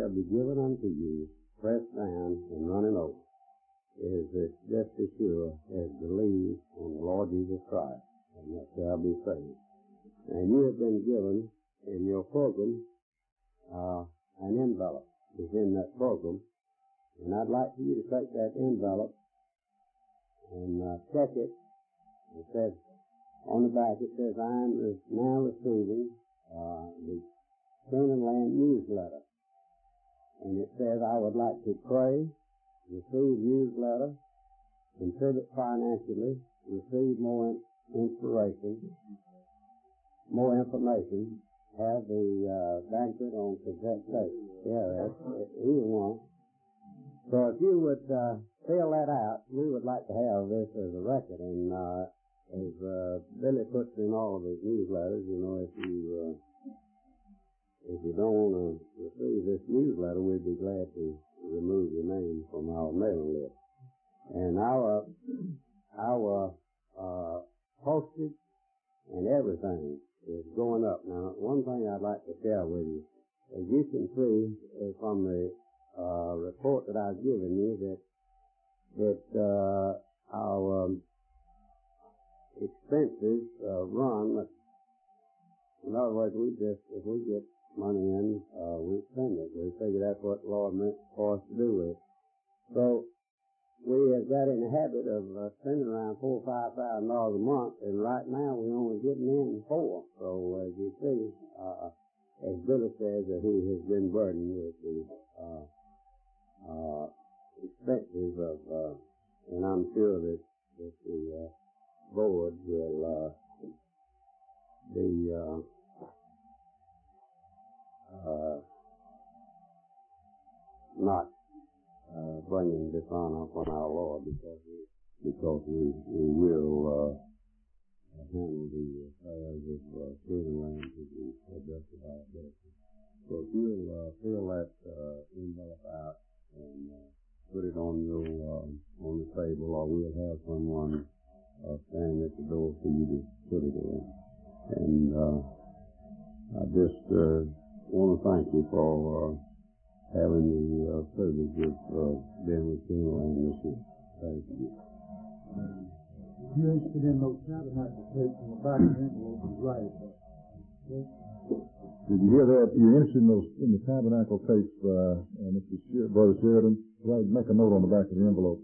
shall be given unto you, pressed down and running over. Is this just as sure as believe on the Lord Jesus Christ, and that shall be saved. And you have been given in your program uh, an envelope. Is in that program, and I'd like for you to take that envelope and uh, check it. It says on the back, it says, I am now receiving uh, the Canaan Land newsletter. And it says, I would like to pray, receive newsletter, contribute financially, receive more inspiration, more information, have the uh, banquet on cassette tape. Yeah, that's either one. So if you would uh, fill that out, we would like to have this as a record. And uh, as uh, Billy puts in all of his newsletters, you know, if you uh, if you don't want to receive this newsletter, we'd be glad to remove your name from our mailing list. And our our uh, postage and everything is going up. Now, one thing I'd like to share with you, as you can see uh, from the uh, report that I've given you, that that uh, our um, expenses uh, run. In other words, we just if we get money in, uh, we spend it. We figure that's what the Lord meant for us to do with it. So we have got in the habit of uh, spending around four or five thousand dollars a month, and right now we're only getting in four. So as you see, uh, as Billy says, that he has been burdened with the uh, uh, expenses of, uh, and I'm sure that, that the uh, board will uh, be uh, uh, not Uh, bringing dishonor upon our Lord, because we, because we, we will uh, handle the affairs of uh, Canaan Land to the best of our ability. So if you'll uh, fill that uh, envelope out and uh, put it on your uh, on the table, or we'll have someone uh, standing at the door for you to put it in. And uh, I just uh, want to thank you for Uh, having the uh, privilege of uh, being with Canaan Land this year. Thank you. You're interested in those tabernacle tapes on the back of the envelope, is right. Okay. Did you hear that? You're interested in those in the tabernacle tapes, uh, and Mister Sher- Brother Sheridan? Right, make a note on the back of the envelope.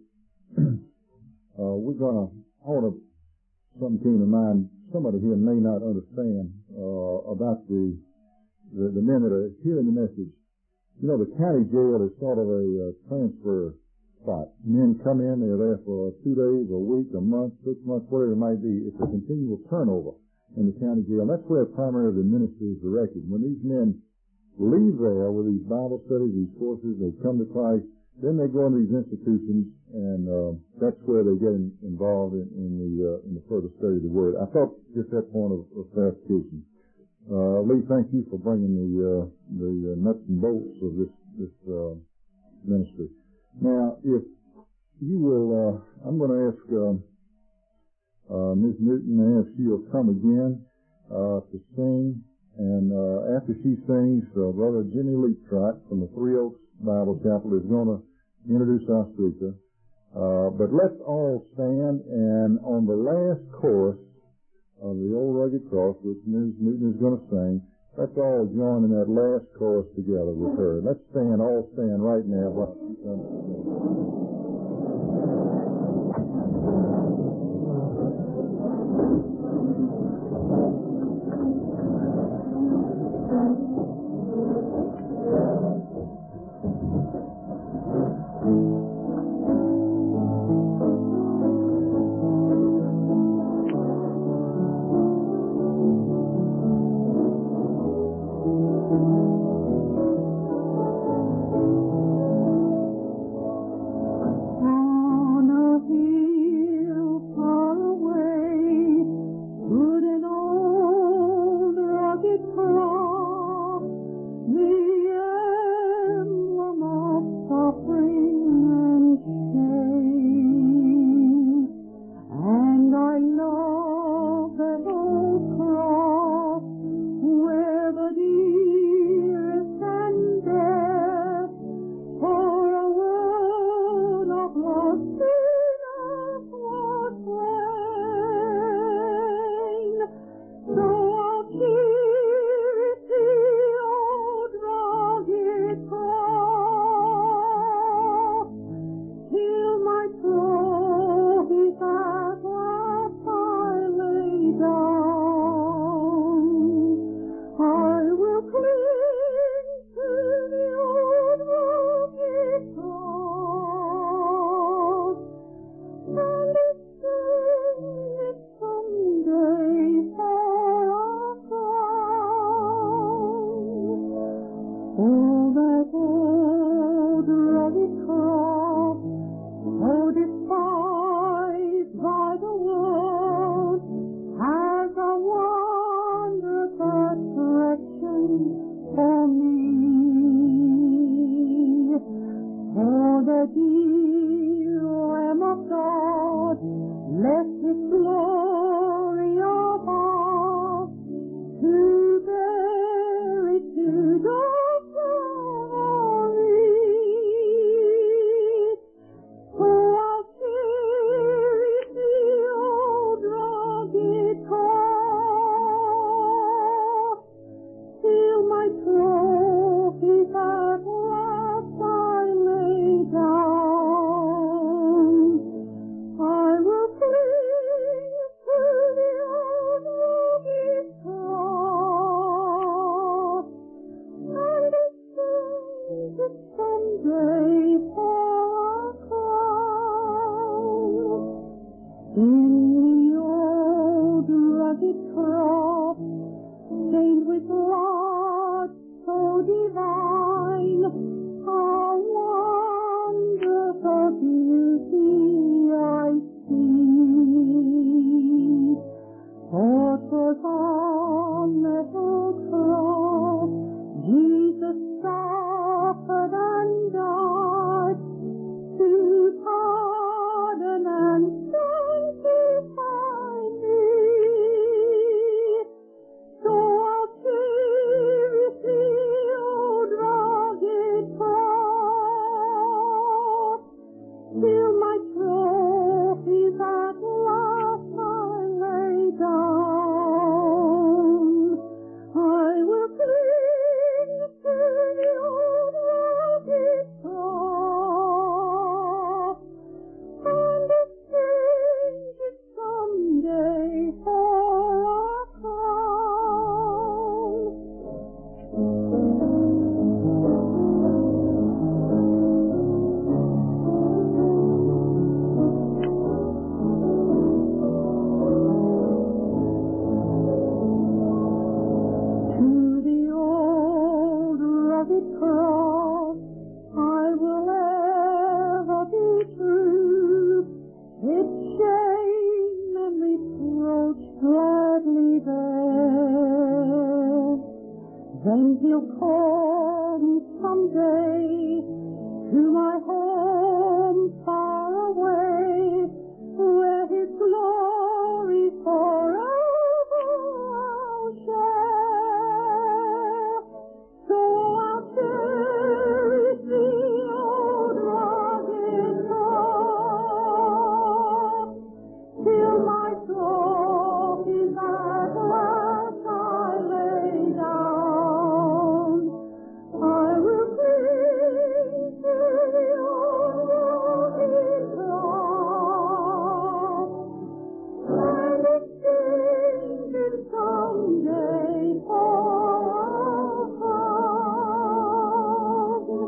uh, we're gonna. I want to. Something came to mind. Somebody here may not understand uh, about the, the the men that are hearing the message. You know, the county jail is sort of a uh, transfer spot. Men come in, they're there for two days, a week, a month, six months, whatever it might be. It's a continual turnover in the county jail. That's where primarily the ministry is directed. When these men leave there with these Bible studies, these courses, they come to Christ, then they go into these institutions, and uh, that's where they get in, involved in, in the uh, in the further study of the Word. I thought just that point of, of clarification. Uh, Lee, thank you for bringing the uh, the uh, nuts and bolts of this this uh, ministry. Now, if you will, uh, I'm going to ask uh, uh, Miz Newton if she'll come again uh, to sing, and uh, after she sings, uh, Brother Jimmy Leaptrot from the Three Oaks Bible Chapel is going to introduce our speaker. Uh, but let's all stand, and on the last chorus of the Old Rugged Cross, which Miz Newton is going to sing, let's all join in that last chorus together with her. Let's stand, all stand right now. with light so divine, how wonderful beauty I see. For 'twas on that old cross Jesus suffered and died to pardon and sanctify me. So I'll cherish the old rugged cross till my trophies at last I lay down. I will cling to the old rugged cross and exchange it someday for a crown. To the old rugged cross I will ever be true. Its shame and reproach gladly bear. Then he'll call me someday to my home far away, where his glory forever I'll share. So I'll cherish the old rugged cross till my trophies at last I lay down. I will cling to the old rugged cross and exchange it someday for a crown.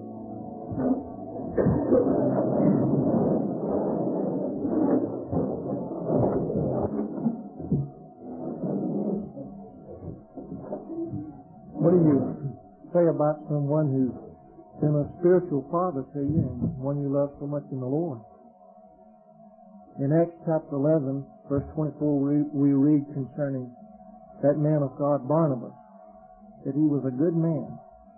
What do you say about someone who's been a spiritual father to you and one you love so much in the Lord? In Acts chapter eleven, verse twenty-four, we, we read concerning that man of God, Barnabas, that he was a good man.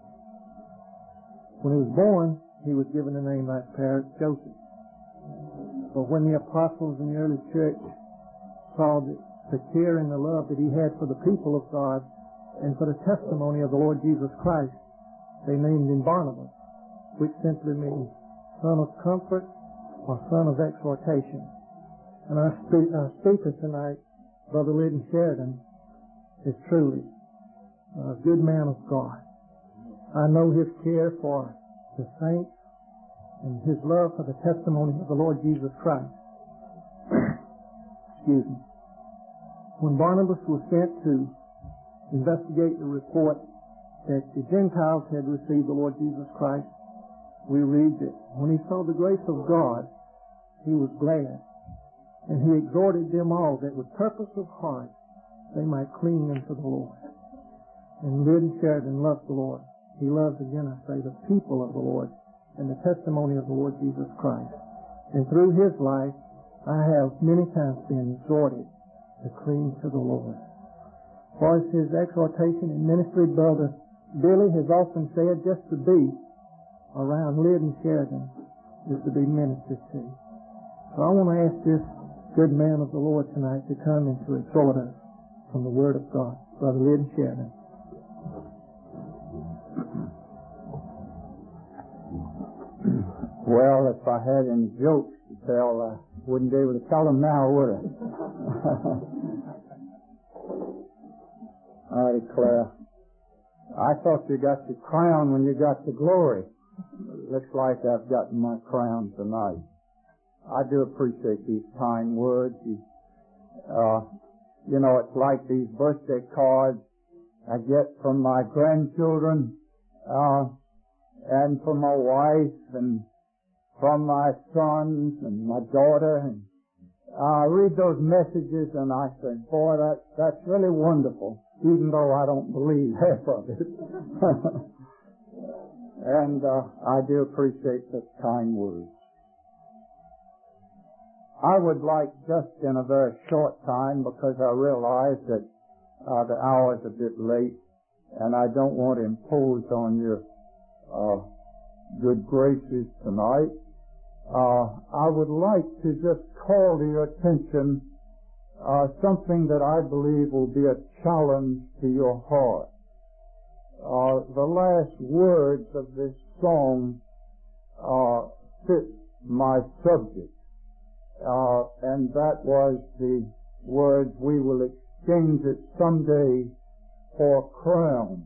When he was born, he was given a name like parents, Joseph. But when the apostles in the early church saw the, the care and the love that he had for the people of God and for the testimony of the Lord Jesus Christ, they named him Barnabas, which simply means son of comfort or son of exhortation. And our, spe- our speaker tonight, Brother Lyden Sheridan, is truly a good man of God. I know his care for the saints and his love for the testimony of the Lord Jesus Christ. Excuse me. When Barnabas was sent to investigate the report that the Gentiles had received the Lord Jesus Christ, we read that when he saw the grace of God, he was glad. And he exhorted them all that with purpose of heart they might cling unto the Lord. And Lyden Sheridan loved the Lord. He loves, again I say, the people of the Lord and the testimony of the Lord Jesus Christ. And through his life, I have many times been exhorted to cling to the Lord. As far as his exhortation and ministry, Brother Billy has often said, just to be around Lyden Sheridan is to be ministered to. So I want to ask this good man of the Lord tonight to come and to exhort us from the Word of God. Brother Lyden Sheridan. Well, if I had any jokes to tell, I wouldn't be able to tell them now, would I? I declare, I thought you got your crown when you got the glory. Looks like I've gotten my crown tonight. I do appreciate these kind words. You, uh, you know, it's like these birthday cards I get from my grandchildren, uh, and from my wife, and from my sons and my daughter. And I read those messages and I say, boy, that, that's really wonderful. even though I don't believe half of it. And uh, I do appreciate such kind words. I would like just in a very short time, because I realize that uh, the hour is a bit late, and I don't want to impose on your uh, good graces tonight. Uh, I would like to just call to your attention uh, something that I believe will be a challenge to your heart. Uh, the last words of this song uh, fit my subject, uh, and that was the words, "We will exchange it someday for a crown."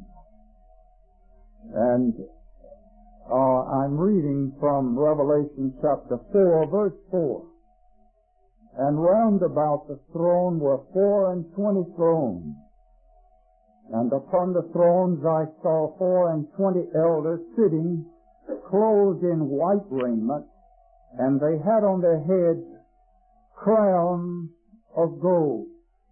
And uh, I'm reading from Revelation chapter four, verse four. "And round about the throne were four and twenty thrones, and upon the thrones I saw four and twenty elders sitting, clothed in white raiment, and they had on their heads crowns of gold."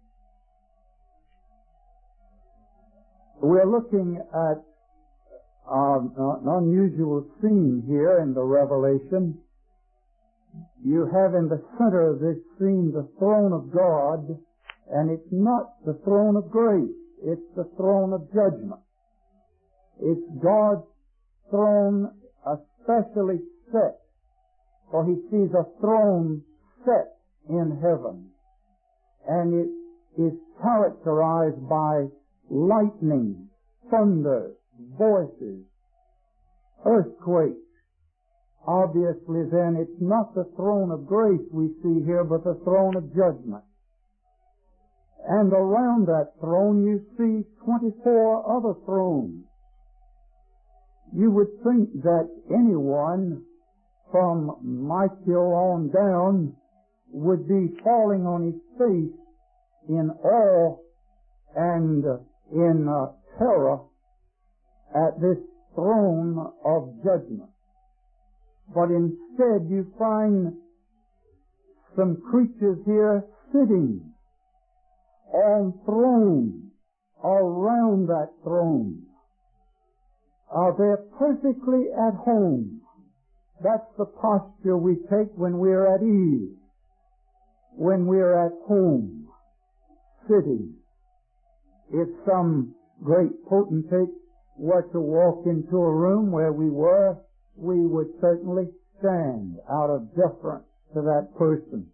We're looking at uh, an unusual scene here in the Revelation. You have in the center of this scene the throne of God, and it's not the throne of grace. It's the throne of judgment. It's God's throne especially set, for he sees a throne set in heaven. And it is characterized by lightning, thunder, voices, earthquakes. Obviously then it's not the throne of grace we see here, but the throne of judgment. And around that throne you see twenty-four other thrones. You would think that anyone from Michael on down would be falling on his face in awe and in uh, terror at this throne of judgment. But instead you find some creatures here sitting on thrones, around that throne. Uh, they're perfectly at home. That's the posture we take when we're at ease, when we're at home, sitting. If some great potentate were to walk into a room where we were, we would certainly stand out of deference to that person.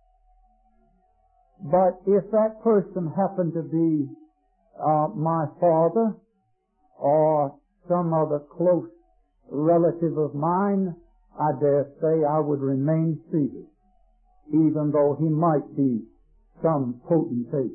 But if that person happened to be uh, my father or some other close relative of mine, I dare say I would remain seated, even though he might be some potentate.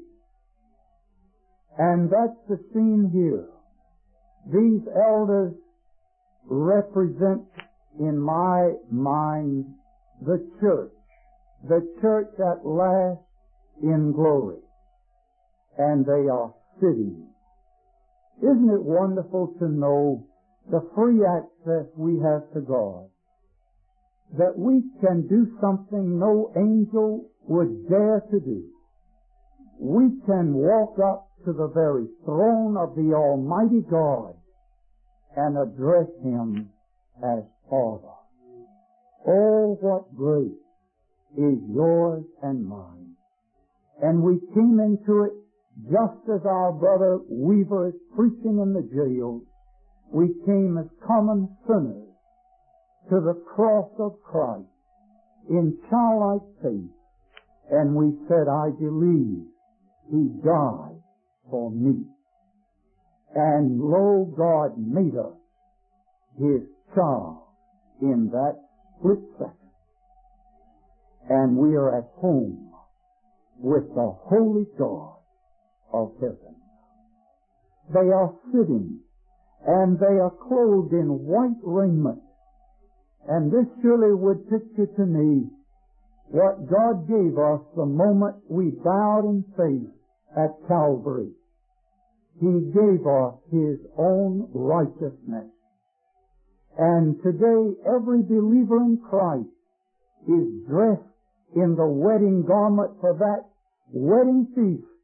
And that's the scene here. These elders represent, in my mind, the church. The church at last in glory. And they are sitting. Isn't it wonderful to know the free access we have to God? That we can do something no angel would dare to do. We can walk up to the very throne of the Almighty God and address Him as Father. Oh, what grace is yours and mine. And we came into it just as our brother Weaver is preaching in the jail. We came as common sinners to the cross of Christ in childlike faith, and we said, I believe He died for me. And lo, God made us His child in that split second. And we are at home with the holy God of heaven. They are sitting, and they are clothed in white raiment. And this surely would picture to me what God gave us the moment we bowed in faith at Calvary. He gave us His own righteousness. And today every believer in Christ is dressed in the wedding garment for that wedding feast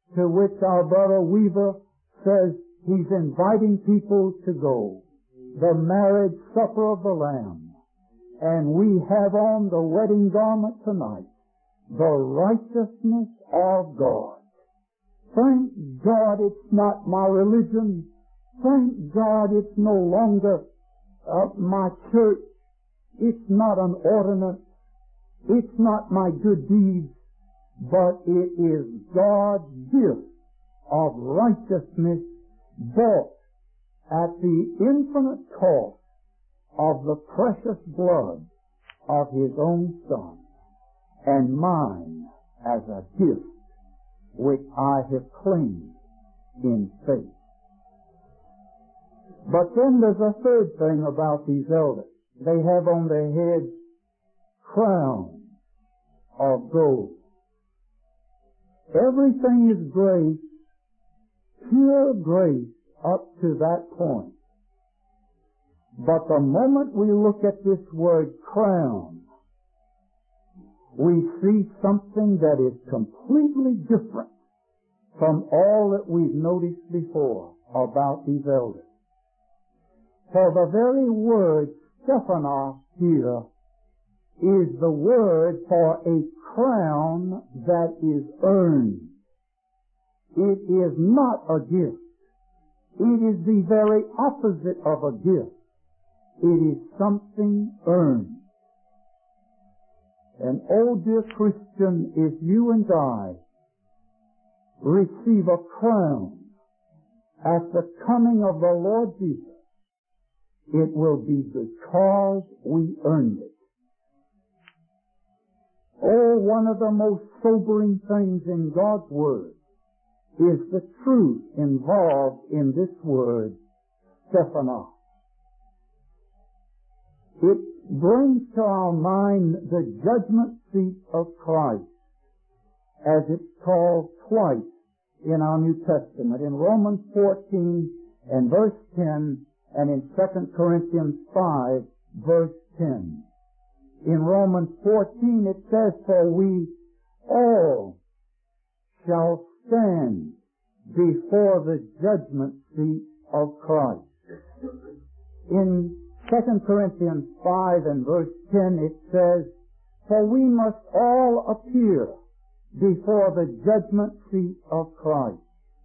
to which our brother Weaver says he's inviting people to go. The marriage supper of the Lamb. And we have on the wedding garment tonight, the righteousness of God. Thank God it's not my religion. Thank God it's no longer uh, my church. It's not an ordinance. It's not my good deeds. But it is God's gift of righteousness bought at the infinite cost of the precious blood of His own Son, and mine as a gift which I have claimed in faith. But then there's a third thing about these elders. They have on their heads crowns of gold. Everything is grace, pure grace up to that point. But the moment we look at this word crown, we see something that is completely different from all that we've noticed before about these elders. For the very word Stephanos here is the word for a crown that is earned. It is not a gift. It is the very opposite of a gift. It is something earned. And oh dear Christian, if you and I receive a crown at the coming of the Lord Jesus, it will be because we earned it. Oh, one of the most sobering things in God's Word is the truth involved in this word, Stephanos. It brings to our mind the judgment seat of Christ, as it's called twice in our New Testament, in Romans fourteen and verse ten, and in Second Corinthians five, verse ten. In Romans fourteen it says, "For we all shall stand before the judgment seat of Christ." In Second Corinthians five and verse ten it says, "For we must all appear before the judgment seat of Christ."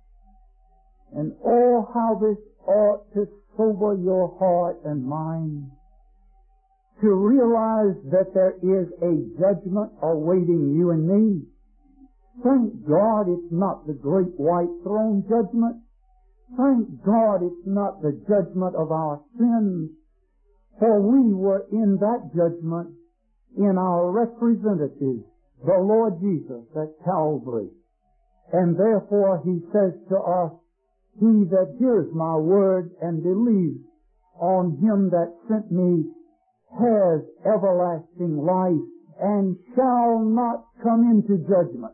And oh, how this ought to sober your heart and mind, to realize that there is a judgment awaiting you and me. Thank God it's not the great white throne judgment. Thank God it's not the judgment of our sins. For we were in that judgment in our representative, the Lord Jesus at Calvary. And therefore He says to us, "He that hears my word and believes on Him that sent me has everlasting life and shall not come into judgment."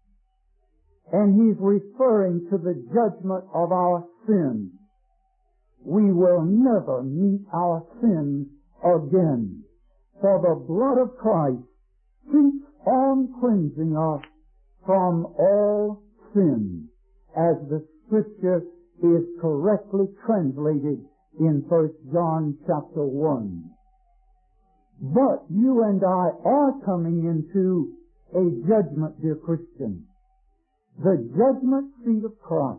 And He's referring to the judgment of our sins. We will never meet our sins again, for the blood of Christ keeps on cleansing us from all sin, as the Scripture is correctly translated in First John chapter one. But you and I are coming into a judgment, dear Christian, the judgment seat of Christ.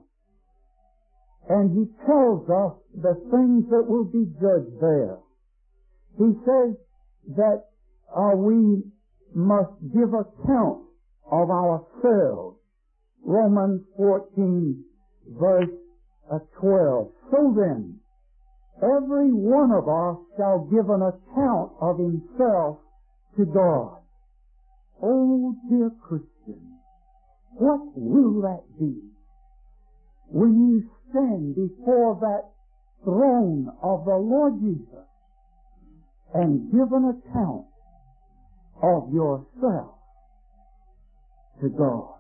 And He tells us the things that will be judged there. He says that uh, we must give account of ourselves. Romans fourteen, verse uh, twelve. "So then, every one of us shall give an account of himself to God." Oh, dear Christian, what will that be when you stand before that throne of the Lord Jesus and give an account of yourself to God?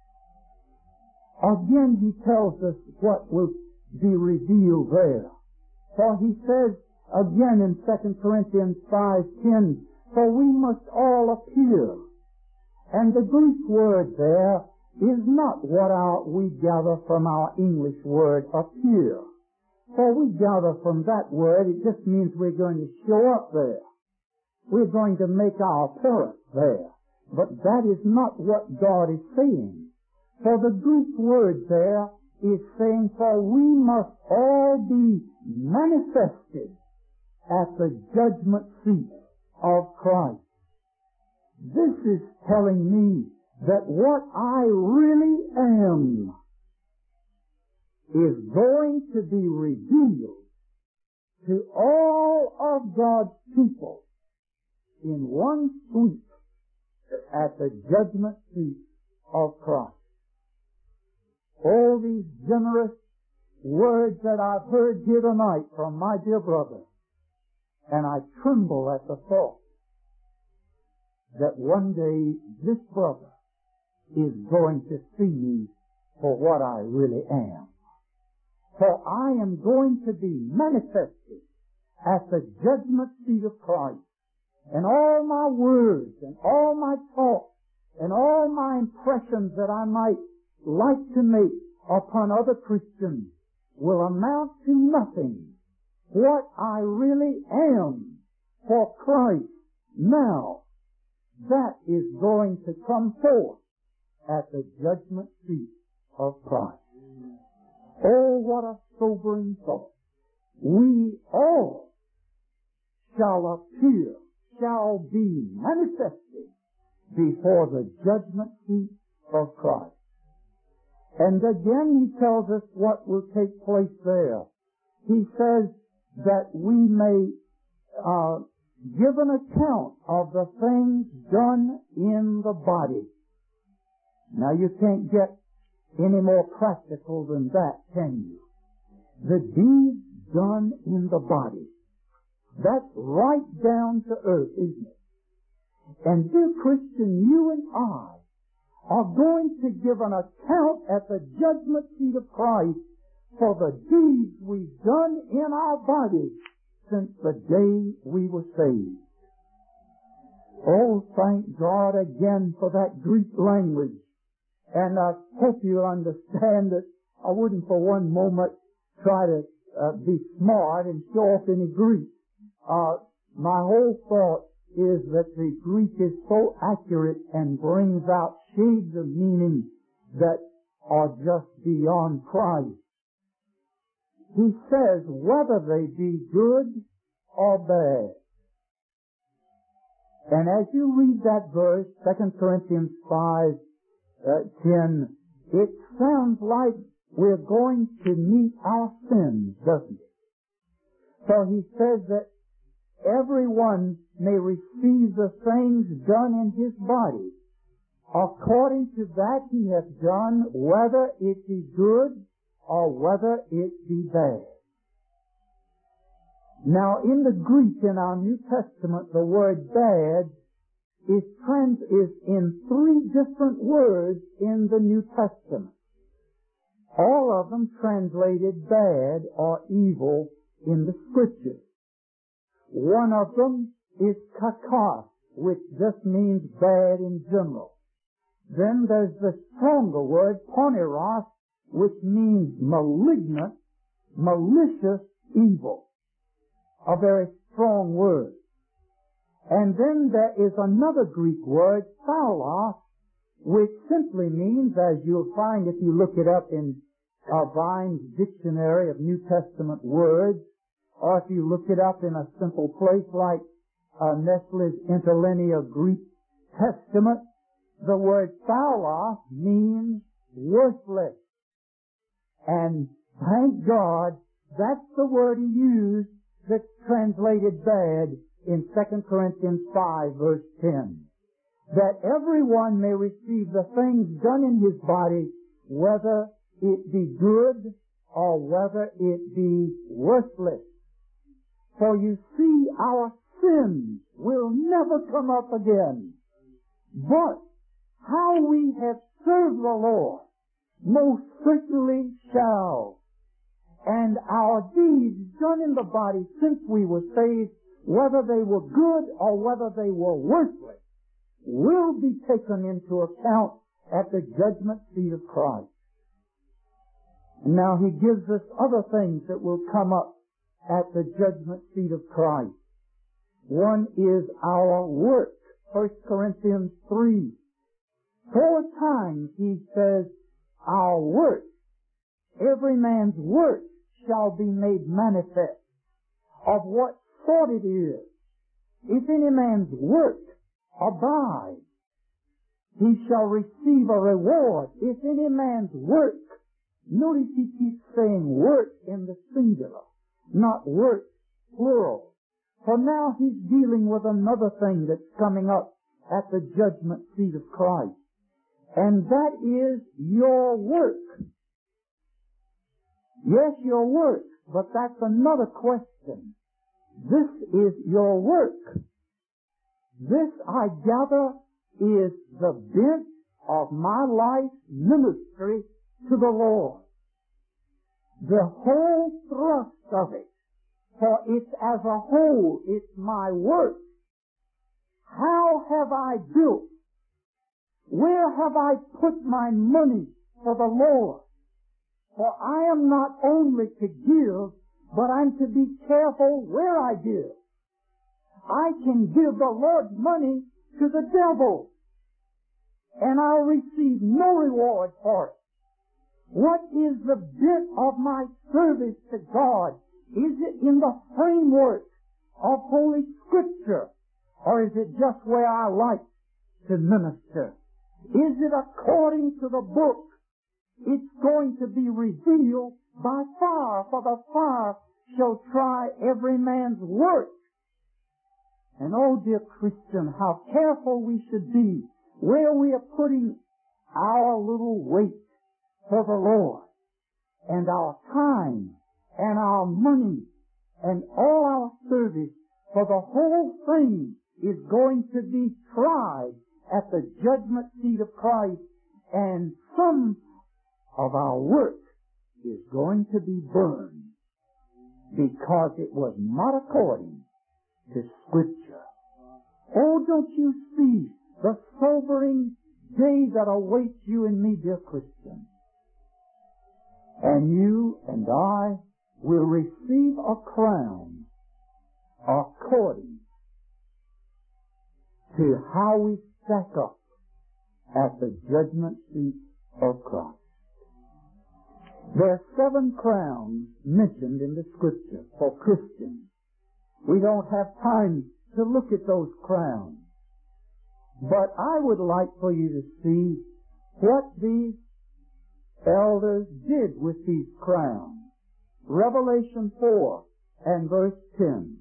Again, He tells us what will be revealed there. For He says again in Second Corinthians five ten, "For we must all appear." And the Greek word there is not what our, we gather from our English word appear. For we gather from that word, it just means we're going to show up there. We're going to make our appearance there. But that is not what God is saying. For the Greek word there is saying, for we must all be manifested at the judgment seat of Christ. This is telling me that what I really am is going to be revealed to all of God's people in one sweep at the judgment seat of Christ. All these generous words that I've heard here tonight from my dear brother, and I tremble at the thought that one day this brother is going to see me for what I really am. For I am going to be manifested at the judgment seat of Christ. And all my words and all my talk and all my impressions that I might like to make upon other Christians will amount to nothing. What I really am for Christ now, that is going to come forth at the judgment seat of Christ. Oh, what a sobering thought. We all shall appear, shall be manifested before the judgment seat of Christ. And again he tells us what will take place there. He says that we may uh, give an account of the things done in the body. Now you can't get any more practical than that, can you? The deeds done in the body. That's right down to earth, isn't it? And dear Christian, you and I are going to give an account at the judgment seat of Christ for the deeds we've done in our body since the day we were saved. Oh, thank God again for that Greek language. And I hope you understand that I wouldn't for one moment try to uh, be smart and show off any Greek. Uh, my whole thought is that the Greek is so accurate and brings out shades of meaning that are just beyond Christ. He says, whether they be good or bad. And as you read that verse, Second Corinthians five, uh, ten, it sounds like we're going to meet our sins, doesn't it? So he says that everyone may receive the things done in his body according to that he hath done, whether it be good or whether it be bad. Now, in the Greek in our New Testament, the word bad is trans is in three different words in the New Testament. All of them translated bad or evil in the Scriptures. One of them is kakos, which just means bad in general. Then there's the stronger word, poneros, which means malignant, malicious evil. A very strong word. And then there is another Greek word, phaulos, which simply means, as you'll find if you look it up in uh, Vine's Dictionary of New Testament Words, or if you look it up in a simple place like uh, Nestle's Interlinear Greek Testament, the word phaulos means worthless. And thank God, that's the word he used that's translated bad in Second Corinthians five, verse ten. That everyone may receive the things done in his body, whether it be good or whether it be worthless. For you see, our sins will never come up again. But how we have served the Lord most certainly shall. And our deeds done in the body since we were saved, whether they were good or whether they were worthless, will be taken into account at the judgment seat of Christ. And now he gives us other things that will come up at the judgment seat of Christ. One is our work. First Corinthians three. Four times he says, our work, every man's work shall be made manifest, of what sort it is. If any man's work abide, he shall receive a reward. If any man's work, notice he keeps saying work in the singular, not work plural. For now he's dealing with another thing that's coming up at the judgment seat of Christ. And that is your work. Yes, your work, but that's another question. This is your work. This, I gather, is the bent of my life's ministry to the Lord. The whole thrust of it, for it's as a whole, it's my work. How have I built? Where have I put my money for the Lord? For I am not only to give, but I'm to be careful where I give. I can give the Lord's money to the devil, and I'll receive no reward for it. What is the bent of my service to God? Is it in the framework of Holy Scripture, or is it just where I like to minister? Is it according to the book? It's going to be revealed by fire, for the fire shall try every man's work. And oh, dear Christian, how careful we should be where we are putting our little weight for the Lord, and our time, and our money, and all our service, for the whole thing is going to be tried at the judgment seat of Christ, and some of our work is going to be burned because it was not according to Scripture. Oh, don't you see the sobering day that awaits you and me, dear Christian? And you and I will receive a crown according to how we stack up at the judgment seat of Christ. There are seven crowns mentioned in the Scripture for Christians. We don't have time to look at those crowns. But I would like for you to see what these elders did with these crowns. Revelation four and verse ten.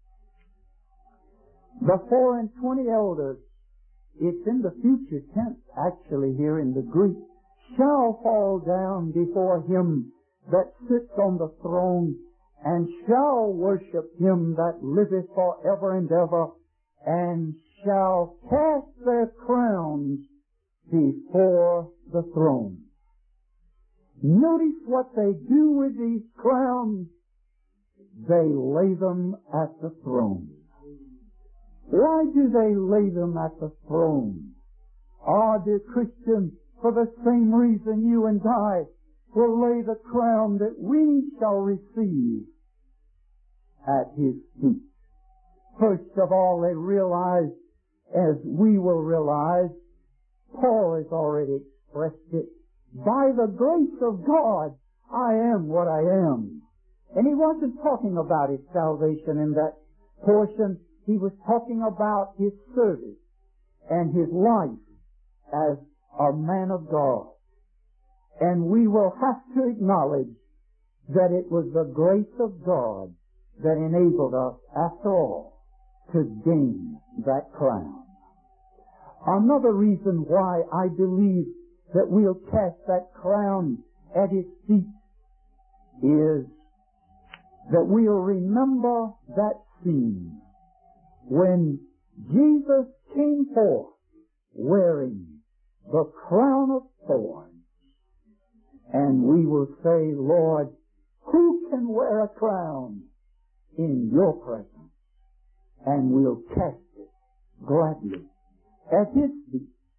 The four and twenty elders, it's in the future tense actually here in the Greek, shall fall down before him that sits on the throne, and shall worship him that liveth for ever and ever, and shall cast their crowns before the throne. Notice what they do with these crowns. They lay them at the throne. Why do they lay them at the throne? Ah, dear Christian, for the same reason you and I will lay the crown that we shall receive at His feet. First of all, they realize, as we will realize, Paul has already expressed it, by the grace of God, I am what I am. And he wasn't talking about his salvation in that portion. He was talking about his service and his life as a man of God. And we will have to acknowledge that it was the grace of God that enabled us, after all, to gain that crown. Another reason why I believe that we'll cast that crown at His feet is that we'll remember that scene when Jesus came forth wearing the crown of thorns. And we will say, Lord, who can wear a crown in your presence? And we'll cast it gladly at His feet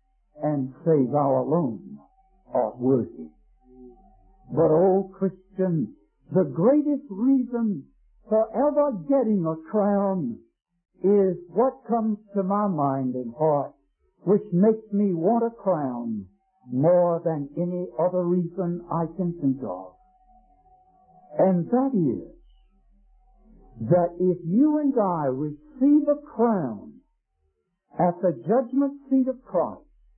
and say, Thou alone art worthy. But, oh Christian, the greatest reason for ever getting a crown is what comes to my mind and heart, which makes me want a crown more than any other reason I can think of. And that is that if you and I receive a crown at the judgment seat of Christ,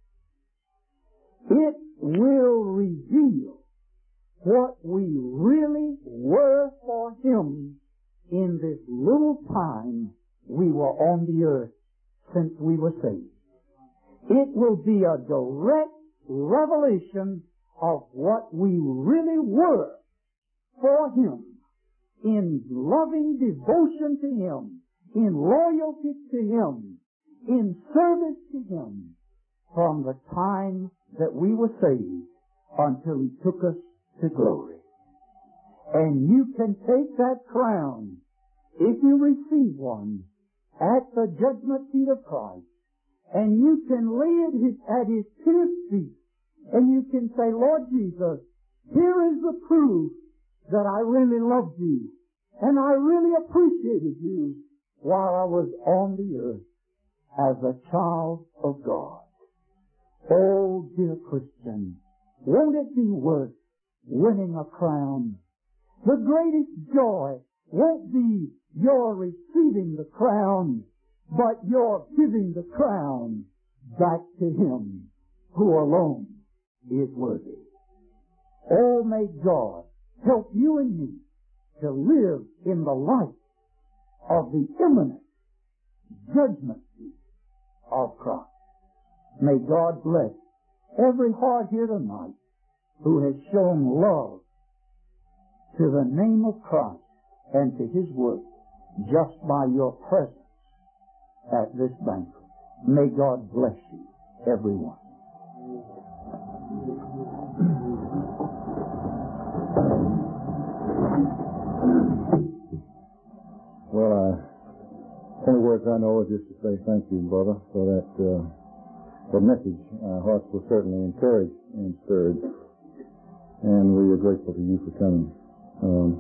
it will reveal what we really were for Him in this little time we were on the earth since we were saved. It will be a direct revelation of what we really were for Him, in loving devotion to Him, in loyalty to Him, in service to Him, from the time that we were saved until He took us to glory. And you can take that crown, if you receive one, at the judgment seat of Christ, and you can lay it at His pierced feet, and you can say, Lord Jesus, here is the proof that I really loved you, and I really appreciated you while I was on the earth as a child of God. Oh, dear Christian, won't it be worth winning a crown? The greatest joy won't be your receiving the crown, but your giving the crown back to Him who alone is worthy. Oh, may God help you and me to live in the light of the imminent judgment seat of Christ. May God bless every heart here tonight who has shown love to the name of Christ and to His work just by your presence at this banquet. May God bless you, everyone. Well, uh, only words I know is just to say thank you, brother, for that, uh, that message. Our hearts were certainly encouraged and stirred, and we are grateful to you for coming. Um,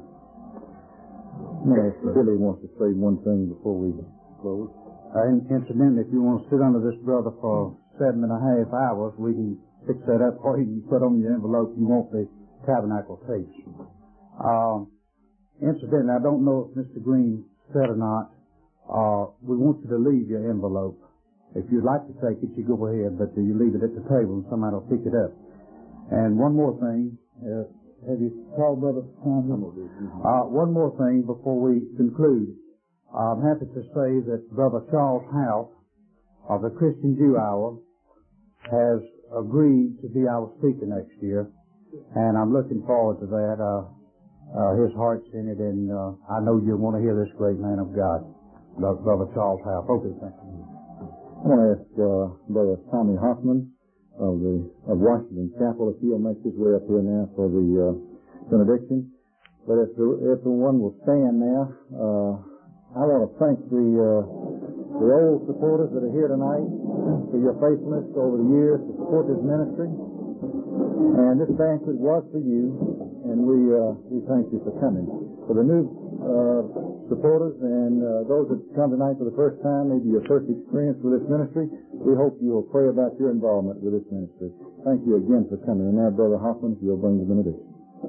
no, Billy wants to say one thing before we close. Uh, incidentally, if you want to sit under this brother for seven and a half hours, we can fix that up for you and put on your envelope you want the tabernacle tapes. Uh, incidentally, I don't know if Mister Green said or not, uh, we want you to leave your envelope. If you'd like to take it, you go ahead, but you leave it at the table and somebody will pick it up. And one more thing, uh, have you called Brother Tom? Uh, one more thing before we conclude. I'm happy to say that Brother Charles House of the Christian Jew Hour has agreed to be our speaker next year, and I'm looking forward to that. Uh, uh, his heart's in it, and uh, I know you'll want to hear this great man of God, Brother Charles House. Okay, thank you. I want to ask uh, Brother Tommy Hoffman of the of Washington Chapel if he'll make his way up here now for the uh, benediction. But if the, if the one will stand now, uh, I want to thank the uh, the old supporters that are here tonight for your faithfulness over the years to support this ministry. And this banquet was for you, and we uh, we thank you for coming. For the new uh, supporters and uh, those that come tonight for the first time, maybe your first experience with this ministry, we hope you will pray about your involvement with this ministry. Thank you again for coming. And now, Brother Hoffman, you'll bring the benediction.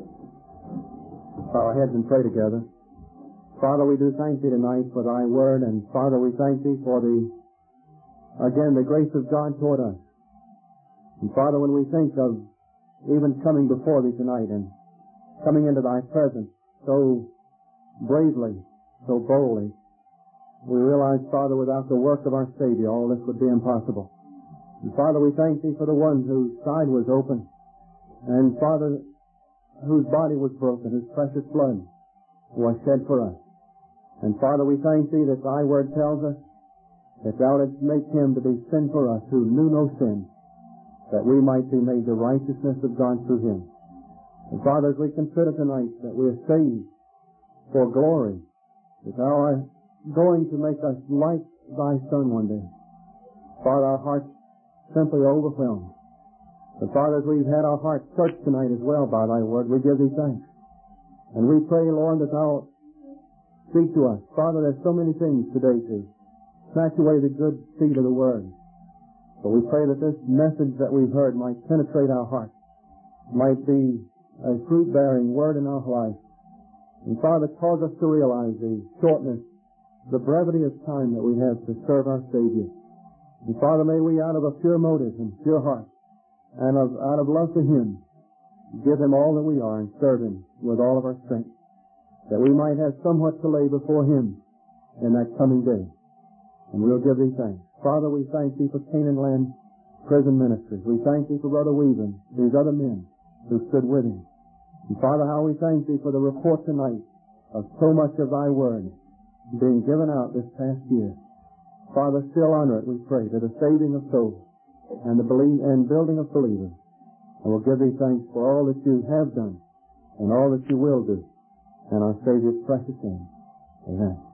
Bow our heads and pray together. Father, we do thank Thee tonight for Thy word, and Father, we thank Thee for the, again, the grace of God toward us. And Father, when we think of even coming before Thee tonight and coming into Thy presence so bravely, so boldly, we realize, Father, without the work of our Savior, all this would be impossible. And Father, we thank Thee for the one whose side was open, and Father, whose body was broken, whose precious blood was shed for us. And Father, we thank Thee that Thy word tells us that Thou didst make Him to be sin for us who knew no sin, that we might be made the righteousness of God through Him. And Father, as we consider tonight that we are saved for glory, that Thou art going to make us like Thy Son one day, Father, our hearts simply overwhelmed. But Father, as we've had our hearts searched tonight as well by Thy Word, we give Thee thanks. And we pray, Lord, that Thou speak to us. Father, there's so many things today to snatch away the good seed of the Word. But we pray that this message that we've heard might penetrate our hearts, might be a fruit-bearing word in our life. And Father, cause us to realize the shortness, the brevity of time that we have to serve our Savior. And Father, may we out of a pure motive and pure heart, and of, out of love for Him, give Him all that we are and serve Him with all of our strength, that we might have somewhat to lay before Him in that coming day. And we'll give Thee thanks. Father, we thank Thee for Canaan Land Prison Ministries. We thank Thee for Brother Weaver, these other men who stood with him. And Father, how we thank Thee for the report tonight of so much of Thy Word being given out this past year. Father, still honor it, we pray, to the saving of souls and the believe and building of believers. And we'll give Thee thanks for all that You have done and all that You will do. In our Savior's precious name. Amen.